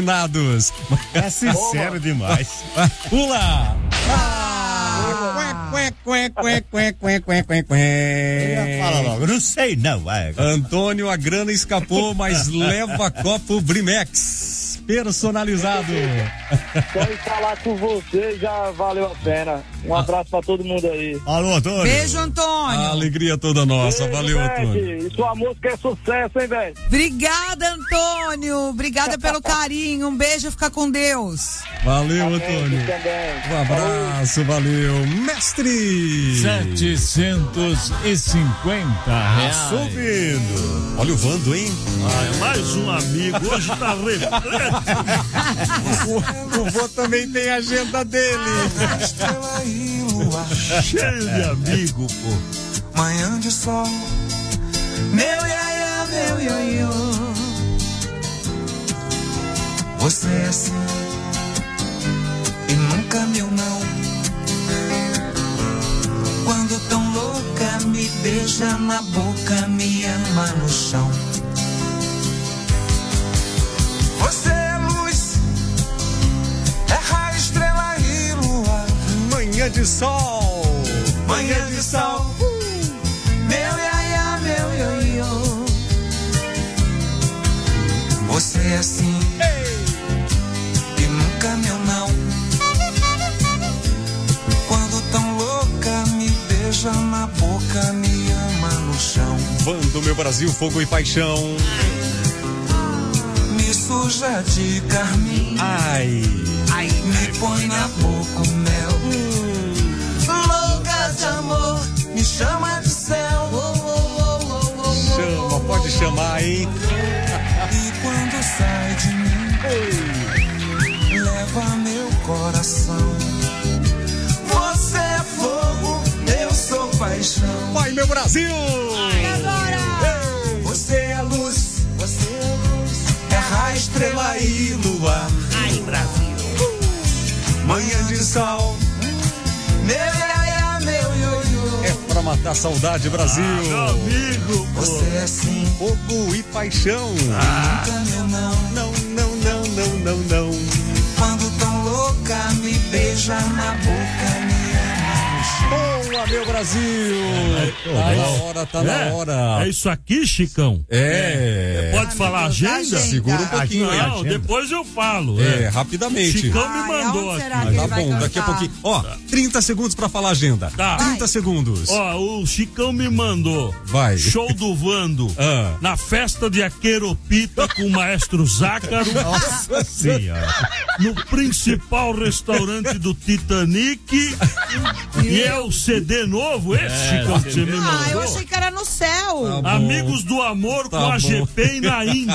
disciplinados? É sincero demais. Pula! Fala logo, não sei não. Antônio, a grana escapou, mas leva copo Brimex personalizado. Só em falar com você já valeu a pena. Um abraço pra todo mundo aí. Alô, Antônio. Beijo, Antônio. A alegria toda nossa. Beijo, valeu, Beth. Antônio. E sua música é sucesso, hein, velho? Obrigada, Antônio. Obrigada pelo carinho. Um beijo, fica com Deus. Valeu, Antônio. Um abraço, valeu. Mestre! 750 reais. Subindo. Olha o Vando, hein? Mais um amigo. Hoje tá repleto. O vô também tem a agenda dele. Cheio de amigo, pô. Manhã de sol, meu iaia, meu ioiô. Você é assim e nunca meu não. Quando tão louca, me beija na boca, me ama no chão. Você é luz, é raio, estrela e lua. Manhã de sol, manhã de sol. Meu iaia, meu ioiô. Você é assim e nunca meu não. Quando tão louca, me beija na boca, me ama no chão. Vando, meu Brasil, fogo e paixão. Me suja de carmim. Ai, ai, me põe na boca o mel. Louca de amor, me chama de céu. Chama, pode chamar, hein? E quando sai de mim, leva meu coração. Você é fogo, eu sou paixão. Vai, meu Brasil! Ai, agora! Você é luz, você é luz. É raio, estrela e lua. Ai, Brasil! Manhã de sol. Meu iaia, meu ioiô. É pra matar a saudade, Brasil. Meu amigo, pô. Você é assim, fogo e paixão. Nunca meu não. Não, não, não, não, não, não. Quando tão louca, me beija na boca, me ama no chão. Boa, meu Brasil. Tá na hora. É isso aqui, Chicão? Pode falar a agenda? Segura um pouquinho aí. Não, depois eu falo. Rapidamente. Chicão me mandou aqui. Tá bom, daqui a pouquinho. Ó, 30 segundos pra falar a agenda. Tá. 30 segundos. Ó, o Chicão me mandou. Vai. Show do Vando. Na festa de Aqueropita com o maestro Zácaro. Nossa Senhora. No principal restaurante do Titanic. E é o CD novo esse, Chicão, que você me mandou? Eu achei que era no céu. Tá Amigos do Amor com a GP e Naim.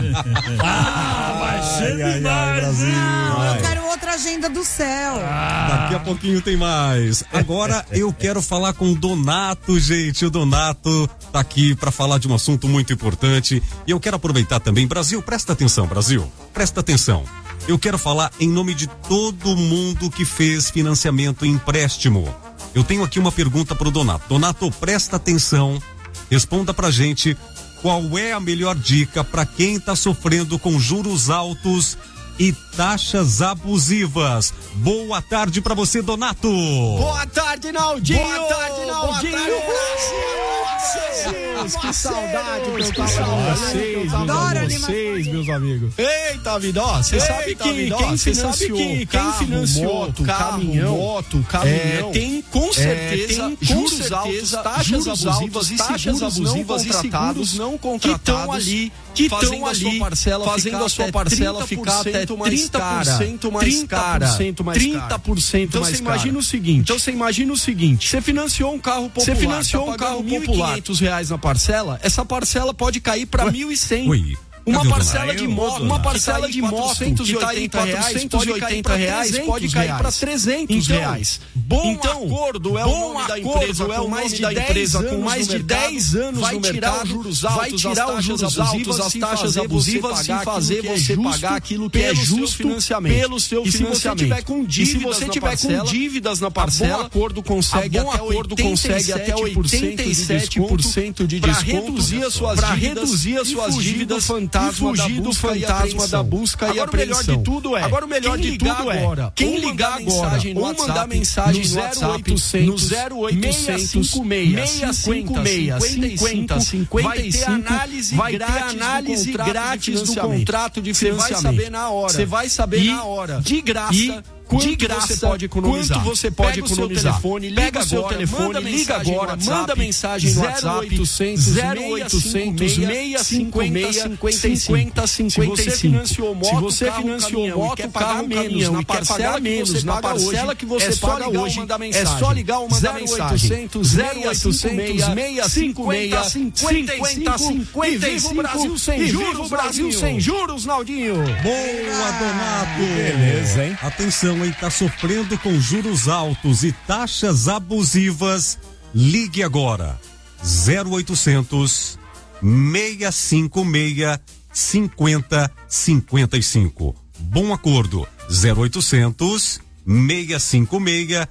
Vai ser demais, hein? Não, eu quero outra agenda do céu. Daqui a pouquinho tem mais. Agora eu quero falar com o Donato, gente. O Donato tá aqui pra falar de um assunto muito importante. E eu quero aproveitar também. Brasil, presta atenção, Brasil. Presta atenção. Eu quero falar em nome de todo mundo que fez financiamento e empréstimo. Eu tenho aqui uma pergunta pro Donato. Donato, presta atenção. Responda pra gente qual é a melhor dica pra quem tá sofrendo com juros altos e taxas abusivas. Boa tarde pra você, Donato. Boa tarde, Naldinho. Boa tarde, Naldinho. Boa tarde, Brasil. Que saudade que eu tava Adoro vocês, meus amigos. Eita, vida, ó, você sabe que quem financiou caminhão, tem com certeza juros altos, taxas abusivas e seguros não contratados que estão ali fazendo a sua parcela ficar até 30% mais cara. 30% mais cara. Então você imagina o seguinte, você financiou um carro popular, R$1.500 na parcela, essa parcela pode cair para R$1.100. Uma parcela de moto que tá aí R$480 pode cair para R$300. Bom Acordo é o nome da empresa, com mais de 10 anos no mercado, vai tirar os juros altos, as taxas abusivas e fazer você pagar aquilo que é justo pelo seu financiamento. E se você tiver com dívidas na parcela, a Bom Acordo consegue até 87% de desconto para reduzir as suas dívidas fantasma da busca e apreensão. Agora o melhor de tudo é quem ligar agora ou mandar mensagem no WhatsApp no 0800 656 vai ter análise grátis do contrato de financiamento. Você vai saber na hora. De graça. Quanto você pode economizar? Pega o seu telefone, liga agora, manda mensagem no WhatsApp 0800 656 5055. Se você financiou moto, carro, caminhão e quer pagar menos na parcela que você paga hoje, é só ligar ou mandar mensagem 0800 656 5055 e viva o Brasil sem juros, Naldinho. Boa, Donato. Beleza, hein? Atenção, tá sofrendo com juros altos e taxas abusivas? Ligue agora 0800 656 5055. Bom acordo 0800 656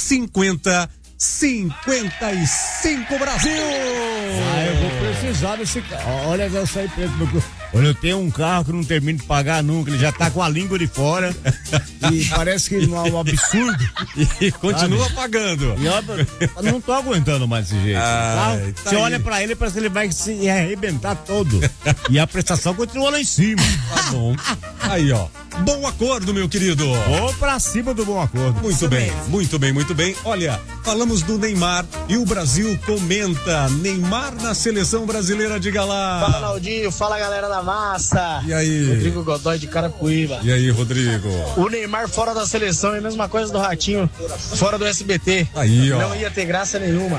5055. Brasil! Eu vou precisar desse carro. Olha essa aí, olha, eu tenho um carro que não termino de pagar nunca, ele já tá com a língua de fora e parece que não é um absurdo. E continua pagando. E eu não tô aguentando mais desse jeito. Você olha pra ele, parece que ele vai se arrebentar todo. E a prestação continua lá em cima. Tá bom. Aí, ó. Bom acordo, meu querido. Vou pra cima do bom acordo. Muito bem, muito bem, muito bem. Olha, falamos do Neymar e o Brasil comenta. Neymar na seleção brasileira, diga lá. Fala, Naldinho. Fala, galera da massa. E aí? Rodrigo Godoy de Carapuíba. E aí, Rodrigo? O Neymar fora da seleção é a mesma coisa do Ratinho fora do SBT. Aí, ó. Não ia ter graça nenhuma.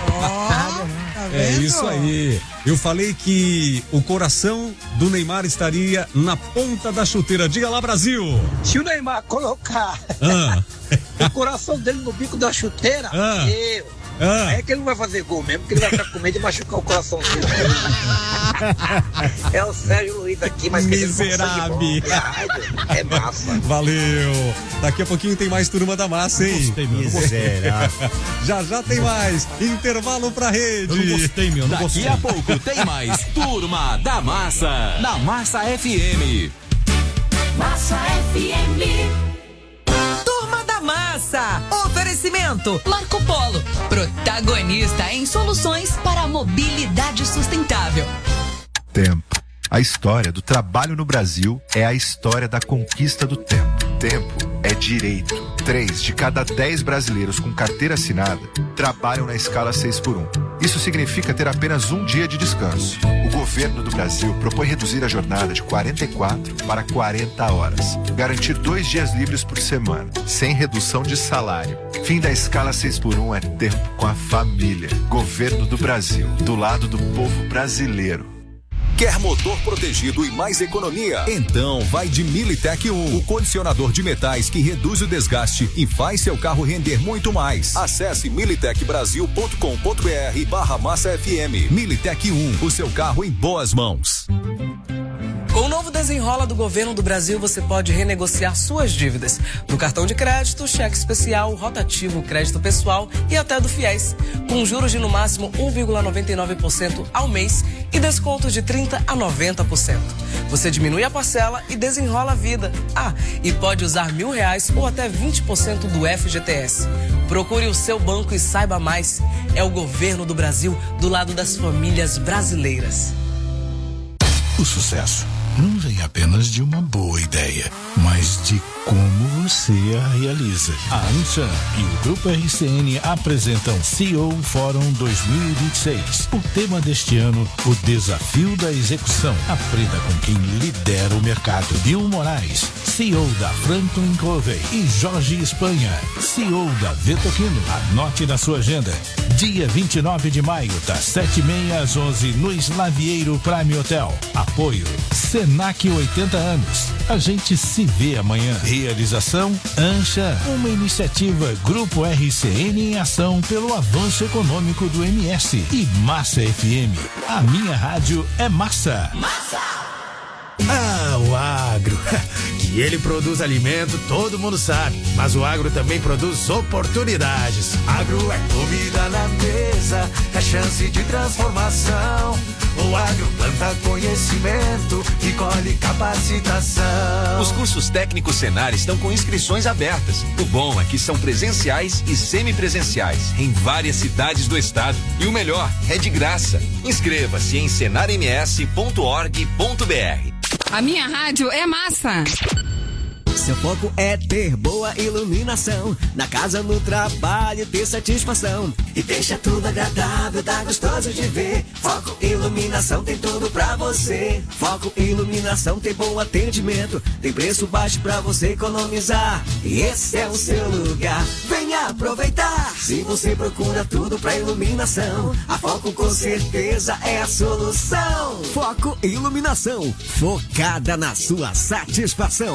É isso aí. Eu falei que o coração do Neymar estaria na ponta da chuteira. Diga lá, Brasil. Se o Neymar colocar o coração dele no bico da chuteira, é que ele não vai fazer gol mesmo, porque ele vai ficar com medo de machucar o coração dele. É o Sérgio Luiz aqui, mas miserável. É massa. Valeu. Daqui a pouquinho tem mais Turma da Massa, hein? Gostei, meu. Miserável. Já tem mais. Intervalo pra rede. Eu não gostei, meu. Não gostei. Daqui a pouco tem mais Turma da Massa. Na Massa FM. Massa FM. Turma da Massa. Oferecimento Marco Polo, protagonista em soluções para a mobilidade sustentável. Tempo. A história do trabalho no Brasil é a história da conquista do tempo. Tempo é direito. 3 de cada 10 brasileiros com carteira assinada trabalham na escala 6x1. Isso significa ter apenas um dia de descanso. O governo do Brasil propõe reduzir a jornada de 44 para 40 horas. Garantir 2 dias livres por semana, sem redução de salário. Fim da escala 6x1 é tempo com a família. Governo do Brasil, do lado do povo brasileiro. Quer motor protegido e mais economia? Então vai de Militec 1, o condicionador de metais que reduz o desgaste e faz seu carro render muito mais. Acesse militecbrasil.com.br/Massa FM. Militec 1, o seu carro em boas mãos. Com o novo Desenrola do Governo do Brasil, você pode renegociar suas dívidas no cartão de crédito, cheque especial, rotativo, crédito pessoal e até do FIES, com juros de no máximo 1,99% ao mês e descontos de 30% a 90%. Você diminui a parcela e desenrola a vida. E pode usar R$1.000 ou até 20% do FGTS. Procure o seu banco e saiba mais. É o Governo do Brasil do lado das famílias brasileiras. O sucesso não vem apenas de uma boa ideia, mas de como você a realiza. A Anshan e o Grupo RCN apresentam CEO Fórum 2026. O tema deste ano, o desafio da execução. Aprenda com quem lidera o mercado. Bill Moraes, CEO da Franklin Covey, e Jorge Espanha, CEO da Vetoquino. Anote na sua agenda. Dia 29 de maio, das 7h30 às 11 no Slavieiro Prime Hotel. Apoio Senac 80 anos. A gente se vê amanhã. Realização Anshan, uma iniciativa Grupo RCN em ação pelo avanço econômico do MS. E Massa FM. A minha rádio é massa. Massa! O agro. Que Que ele produz alimento, todo mundo sabe, mas o agro também produz oportunidades. Agro é comida na mesa, é chance de transformação. O agro planta conhecimento e colhe capacitação. Os cursos técnicos Senar estão com inscrições abertas. O bom é que são presenciais e semipresenciais em várias cidades do estado. E o melhor, é de graça. Inscreva-se em senarms.org.br. A minha rádio é massa. Seu foco é ter boa iluminação. Na casa, no trabalho, ter satisfação. E deixa tudo agradável, tá gostoso de ver. Foco Iluminação tem tudo pra você. Foco Iluminação tem bom atendimento. Tem preço baixo pra você economizar. E esse é o seu lugar, venha aproveitar. Se você procura tudo pra iluminação, a Foco com certeza é a solução. Foco Iluminação, focada na sua satisfação.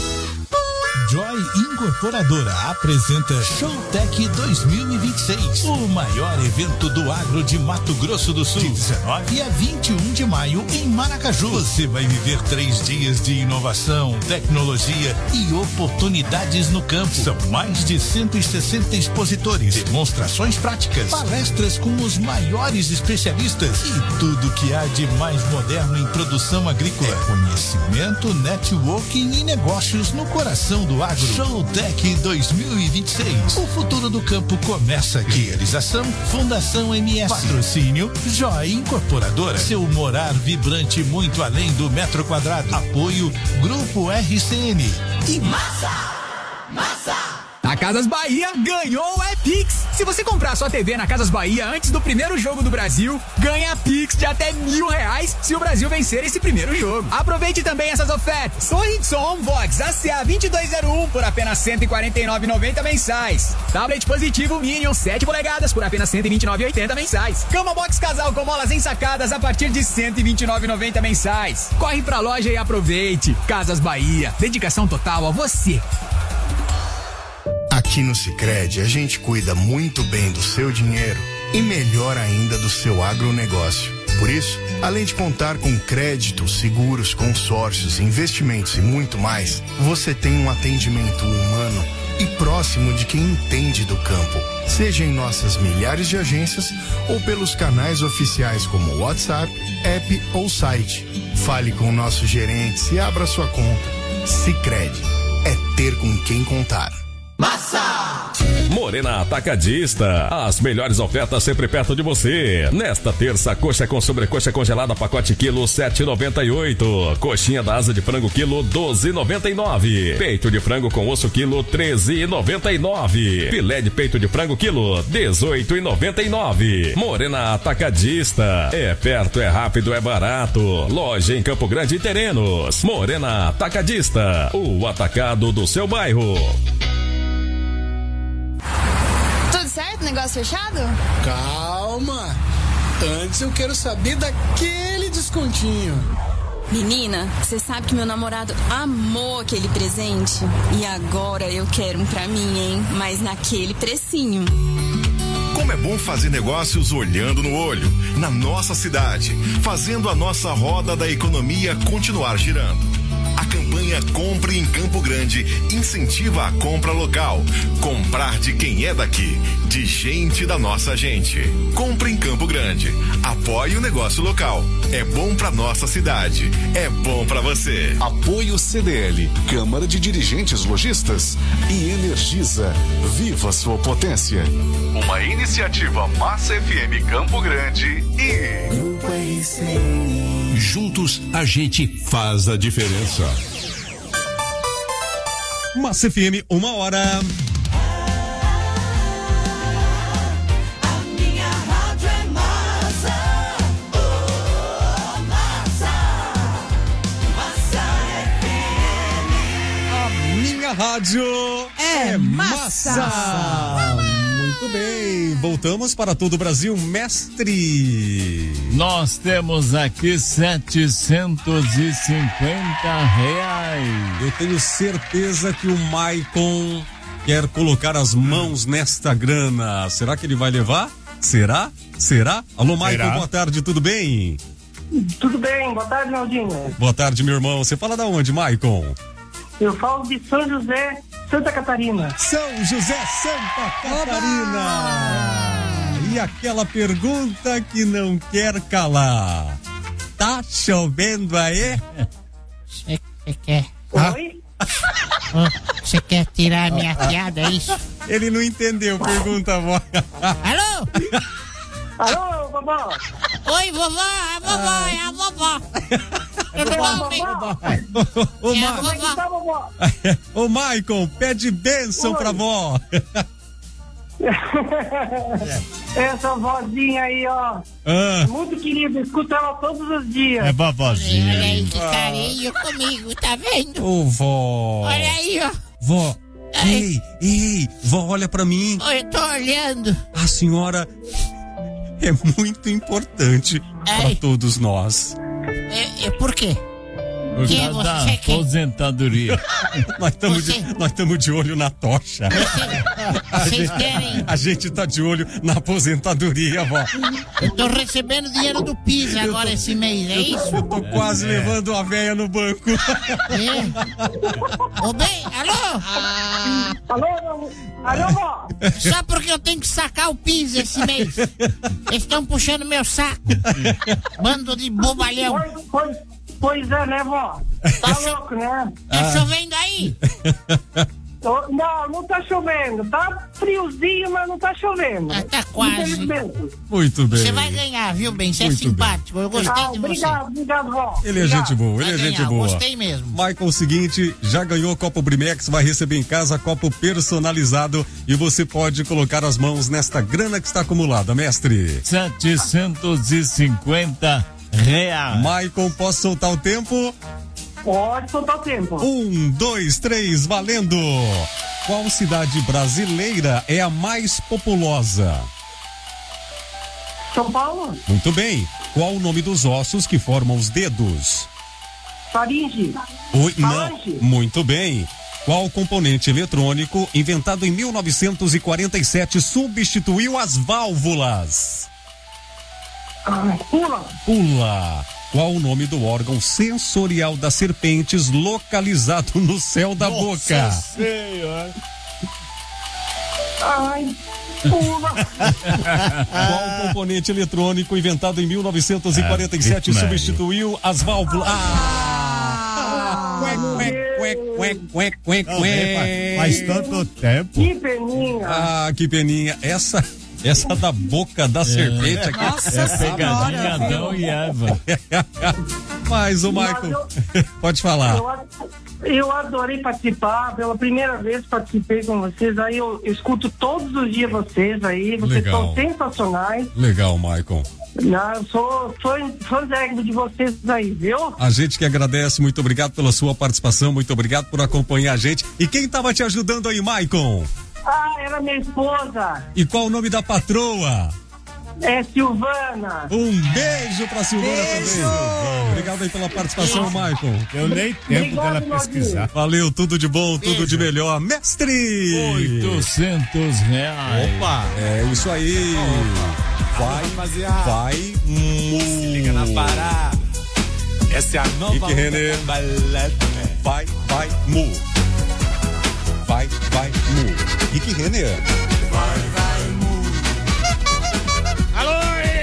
Joy Incorporadora apresenta Showtech 2026, o maior evento do agro de Mato Grosso do Sul, de 19 a 21 de maio em Maracaju. Você vai viver 3 dias de inovação, tecnologia e oportunidades no campo. São mais de 160 expositores, demonstrações práticas, palestras com os maiores especialistas e tudo que há de mais moderno em produção agrícola. Conhecimento, networking e negócios no coração do agro. Showtech 2026. O futuro do campo começa aqui. Realização Fundação MS. Patrocínio Joy Incorporadora. Seu morar vibrante muito além do metro quadrado. Apoio Grupo RCN. E massa! Massa! A Casas Bahia ganhou o Pix. Se você comprar sua TV na Casas Bahia antes do primeiro jogo do Brasil, ganha Pix de até R$1.000 se o Brasil vencer esse primeiro jogo. Aproveite também essas ofertas. Sorridson Vox ACA 2201 por apenas R$ 149,90 mensais. Tablet Positivo Minion 7 polegadas por apenas R$ 129,80 mensais. Cama Box Casal com molas ensacadas a partir de R$ 129,90 mensais. Corre pra loja e aproveite. Casas Bahia, dedicação total a você. Aqui no Sicredi, a gente cuida muito bem do seu dinheiro e melhor ainda do seu agronegócio. Por isso, além de contar com crédito, seguros, consórcios, investimentos e muito mais, você tem um atendimento humano e próximo de quem entende do campo. Seja em nossas milhares de agências ou pelos canais oficiais como WhatsApp, app ou site. Fale com nossos gerentes e abra sua conta. Sicredi é ter com quem contar. Massa! Morena Atacadista, as melhores ofertas sempre perto de você. Nesta terça, coxa com sobrecoxa congelada, pacote quilo 7,98. Coxinha da asa de frango quilo 12,99. Peito de frango com osso quilo 13,99. Filé de peito de frango quilo 18,99. Morena Atacadista, é perto, é rápido, é barato. Loja em Campo Grande e Terrenos. Morena Atacadista, o atacado do seu bairro. Certo? Negócio fechado? Calma! Antes eu quero saber daquele descontinho. Menina, você sabe que meu namorado amou aquele presente? E agora eu quero um pra mim, hein? Mas naquele precinho. Como é bom fazer negócios olhando no olho, na nossa cidade, fazendo a nossa roda da economia continuar girando. A campanha Compre em Campo Grande incentiva a compra local. Comprar de quem é daqui, de gente da nossa gente. Compre em Campo Grande. Apoie o negócio local. É bom pra nossa cidade. É bom pra você. Apoio CDL, Câmara de Dirigentes Lojistas e Energisa. Viva sua potência. Uma iniciativa Massa FM Campo Grande e Grupo RCN. Juntos a gente faz a diferença. Massa FM, 1h. Rádio é massa. Muito bem, voltamos para todo o Brasil, mestre. Nós temos aqui R$750. Eu tenho certeza que o Maicon quer colocar as mãos nesta grana. Será que ele vai levar? Será? Alô, Maicon, boa tarde, tudo bem? Tudo bem, boa tarde, Naldinho. Boa tarde, meu irmão. Você fala da onde, Maicon? Eu falo de São José, Santa Catarina. São José, Santa Catarina. E aquela pergunta que não quer calar. Tá chovendo aí? Você quer? Oi? Você quer tirar a minha piada, é isso? Ele não entendeu, pergunta, vó. Alô? Alô, vovó? Oi, vovó, é a vovó, é a vovó. Tudo bom, amigo? Como é que tá, vovó? Ô, Maicon, pede bênção pra vó. Essa vozinha aí, ó. Muito querida, escuto ela todos os dias. É vovozinha. Olha aí que carinho comigo, tá vendo? Ô, vó. Olha aí, ó. Vó, ei, vó, olha pra mim. Eu tô olhando. A senhora é muito importante pra todos nós. Por quê? Por Que causa da você quer? aposentadoria. Nós estamos de olho na tocha. Vocês querem? A gente tá de olho na aposentadoria, vó. Eu tô recebendo dinheiro do PIS agora esse mês, é isso? Eu tô quase levando a véia no banco. Ô, bem, alô? Alô, vó? Só porque eu tenho que sacar o PIS esse mês. Eles estão puxando meu saco. Bando de bobalhão. Pois é, né, vó? Tá louco, né? Tá chovendo aí? Não tá chovendo. Tá friozinho, mas não tá chovendo. Tá quase. Muito bem. Você vai ganhar, viu, bem? Você é simpático. Eu gostei de você. Obrigado, vó. Ele é gente boa, ele é gente boa. Gostei mesmo. Michael, o seguinte, já ganhou copo Brimex, vai receber em casa copo personalizado e você pode colocar as mãos nesta grana que está acumulada, mestre. 750 reais. Michael, posso soltar o tempo? Pode soltar o tempo. 1, 2, 3, valendo! Qual cidade brasileira é a mais populosa? São Paulo? Muito bem. Qual o nome dos ossos que formam os dedos? Faringe. Não. Muito bem. Qual componente eletrônico inventado em 1947 substituiu as válvulas? Pula. Qual o nome do órgão sensorial das serpentes localizado no céu da boca? Senhora. Ai, pula. Qual componente eletrônico inventado em 1947 substituiu as válvulas? Faz tanto tempo. Que peninha. Que peninha. Essa da boca da serpente aqui. Nossa é pegadinha Adão e Eva. Mas, Michael, pode falar. Eu adorei participar, pela primeira vez participei com vocês, aí eu escuto todos os dias vocês aí, vocês são sensacionais. Legal, Michael. Eu sou fãzego de vocês aí, viu? A gente que agradece, muito obrigado pela sua participação, muito obrigado por acompanhar a gente. E quem estava te ajudando aí, Michael? Era minha esposa. E qual o nome da patroa? É Silvana. Um beijo pra Silvana também. Obrigado aí pela participação, Michael. Eu nem tempo dela pesquisar. Valeu, tudo de bom, tudo de melhor. Mestre! 800 reais. Opa! É isso aí. Vai, Se liga na parada. Essa é a nova Rick Renner. Vai, mu. Vai, mu. Rick Renner. Vai, mu. Alô?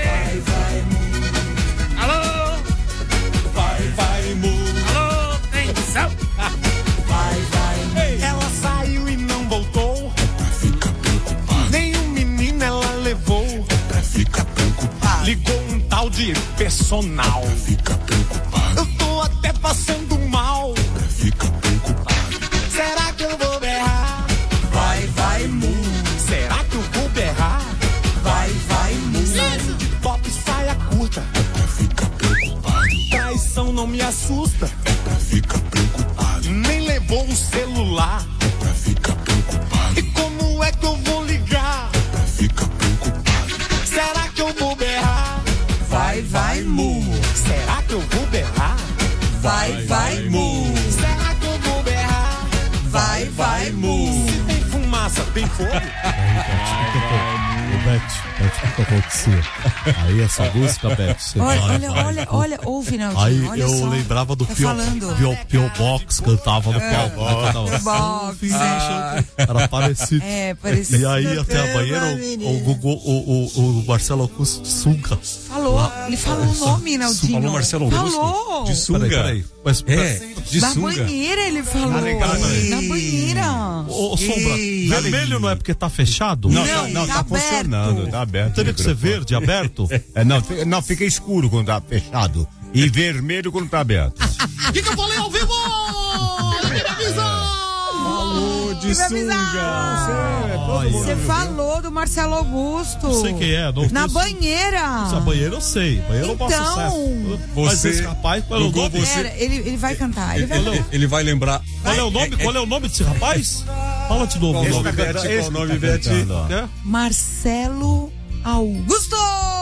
Alô? Vai, mu. Alô? Atenção! Vai, mu. Ela saiu e não voltou. Fica preocupado. Nenhum menino ela levou. Fica preocupado. Ligou um tal de personal. Fica preocupado. Eu tô até passando mal. Fica preocupado. Será que eu vou berrar? Vai, mu. Será que eu vou berrar? Vai, mu. De top saia curta. Fica preocupado. Traição não me assusta. Fica preocupado. Nem levou um celular. Fica preocupado. E como é que eu vou ligar? Fica preocupado. Será que eu vou berrar? Vai, mu. Será que eu vou berrar? Vai, mu. Será que eu vou berrar? Vai, mu. Se tem fumaça, tem fogo? Beth, o que aconteceu? Aí essa música, Beth, você olha, ouve, Naldinho. Aí olha eu só. lembrava do Tá P.O. falando. Cantava no P.O. Box. Era parecido. É, parecido. E aí até a banheira, o Marcelo Augusto de sunga. Ele falou o nome, Naldinho. Falou Marcelo Augusto? Falou. De sunga? Peraí. Mas, de Na sunga? banheira ele falou. Na banheira. Ô, Sombra, vermelho não é porque tá fechado? Não, tá funcionando, tá aberto. Teria que ser verde, aberto? Não, fica escuro quando tá fechado. E vermelho quando tá aberto. O que eu falei ao vivo? Me avisa! Falou de sunga. Você falou do Marcelo Augusto. Não sei quem é. Na banheira. Essa banheira eu sei. Banheira eu posso Então. Mas esse rapaz, qual é o nome? Ele vai cantar. Ele vai lembrar. Qual é o nome? Qual é o nome desse rapaz? Fala de novo. Qual o nome, Beth? Marcelo Augusto.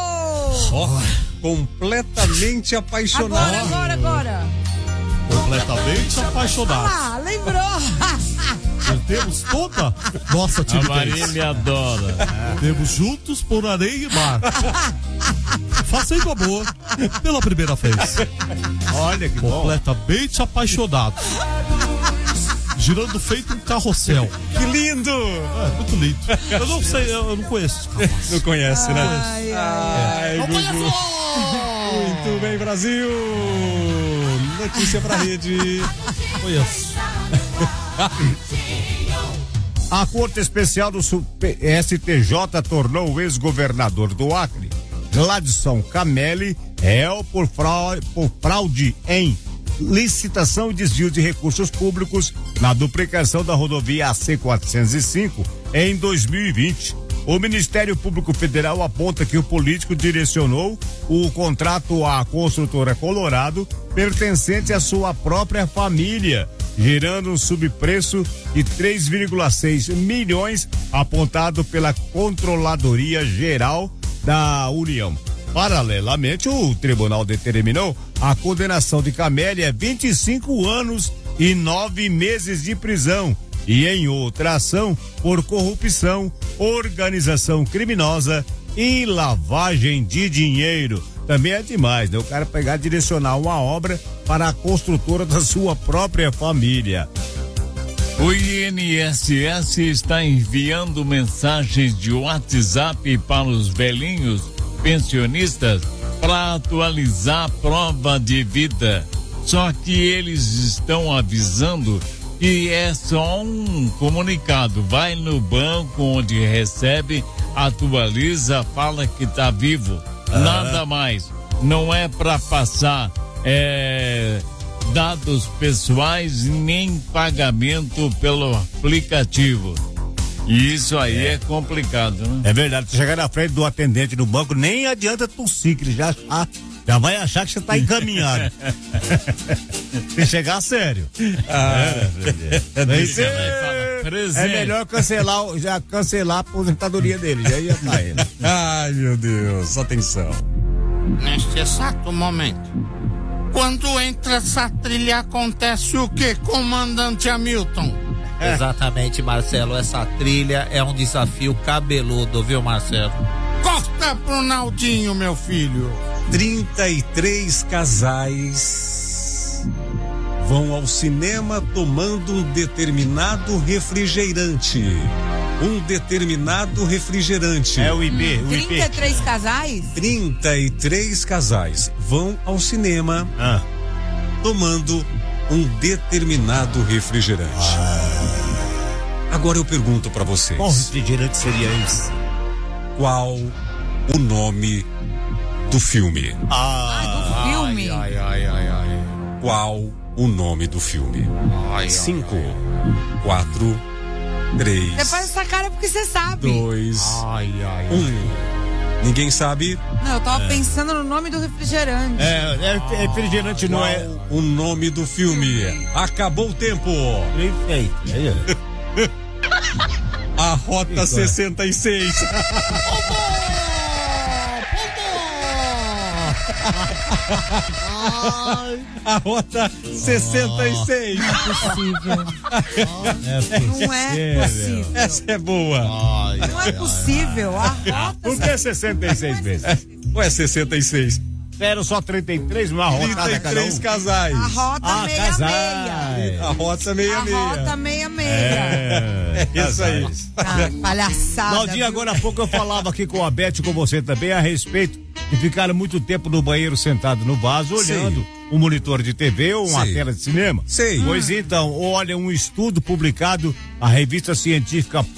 Completamente apaixonado. Agora. Completamente apaixonado. Lembrou. Temos toda nossa timidez. A Maria me adora. Temos juntos por areia e mar. Fazendo amor pela primeira vez. Olha que bom. Completamente apaixonados. Girando feito um carrossel. Que lindo! Muito lindo. Eu não sei, eu não conheço esse rapaz. Não conhece, né? Não conheço! Muito bem, Brasil! Notícia pra rede. Conheço. A Corte Especial do STJ tornou o ex-governador do Acre, Gladson Camelli, réu por fraude em licitação e desvio de recursos públicos na duplicação da rodovia AC-405 em 2020. O Ministério Público Federal aponta que o político direcionou o contrato à construtora Colorado pertencente à sua própria família, gerando um subpreço de 3,6 milhões apontado pela Controladoria Geral da União. Paralelamente, o tribunal determinou a condenação de Camelli a 25 anos e 9 meses de prisão e em outra ação por corrupção, organização criminosa e lavagem de dinheiro. Também é demais, né? O cara pegar e direcionar uma obra para a construtora da sua própria família. O INSS está enviando mensagens de WhatsApp para os velhinhos pensionistas para atualizar a prova de vida. Só que eles estão avisando que é só um comunicado. Vai no banco onde recebe, atualiza, fala que tá vivo. Nada mais. Não é para passar dados pessoais nem pagamento pelo aplicativo. E isso aí é complicado, né? É verdade. Se chegar na frente do atendente do banco, nem adianta tossir, que ele já vai achar que você tá encaminhado. Se chegar sério. É melhor cancelar a aposentadoria dele. Já ia estar ele. Ai, meu Deus, atenção. Neste exato momento, quando entra essa trilha, acontece o que, comandante Hamilton? Exatamente, Marcelo. Essa trilha é um desafio cabeludo, viu, Marcelo? Corta pro Naldinho, meu filho. 33 casais vão ao cinema tomando um determinado refrigerante. É o IB. 33 casais? 33 casais vão ao cinema tomando um determinado refrigerante. Agora eu pergunto pra vocês. Qual refrigerante seria esse? Qual o nome do filme? Do filme? Qual o nome do filme? 5, 4, 3. Você faz essa cara porque você sabe. 2, 1. Ninguém sabe? Não, eu tava pensando no nome do refrigerante. Refrigerante não é o nome do filme. Acabou o tempo. Perfeito. A Rota 66. A rota 66. Não é possível. Não é possível. Essa é boa. Não é possível. A rota. Por que 66 vezes? Ué, 66. Eram só 33, uma rodada cada um. 33 casais. A rota meia-meia. A rota meia-meia. A rota meia-meia. É isso aí. Palhaçada. Claudinha, agora há pouco eu falava aqui com a Beth, com você também, a respeito de ficar muito tempo no banheiro sentado no vaso, olhando um monitor de TV ou uma tela de cinema. Sei. Pois então, olha, um estudo publicado na revista científica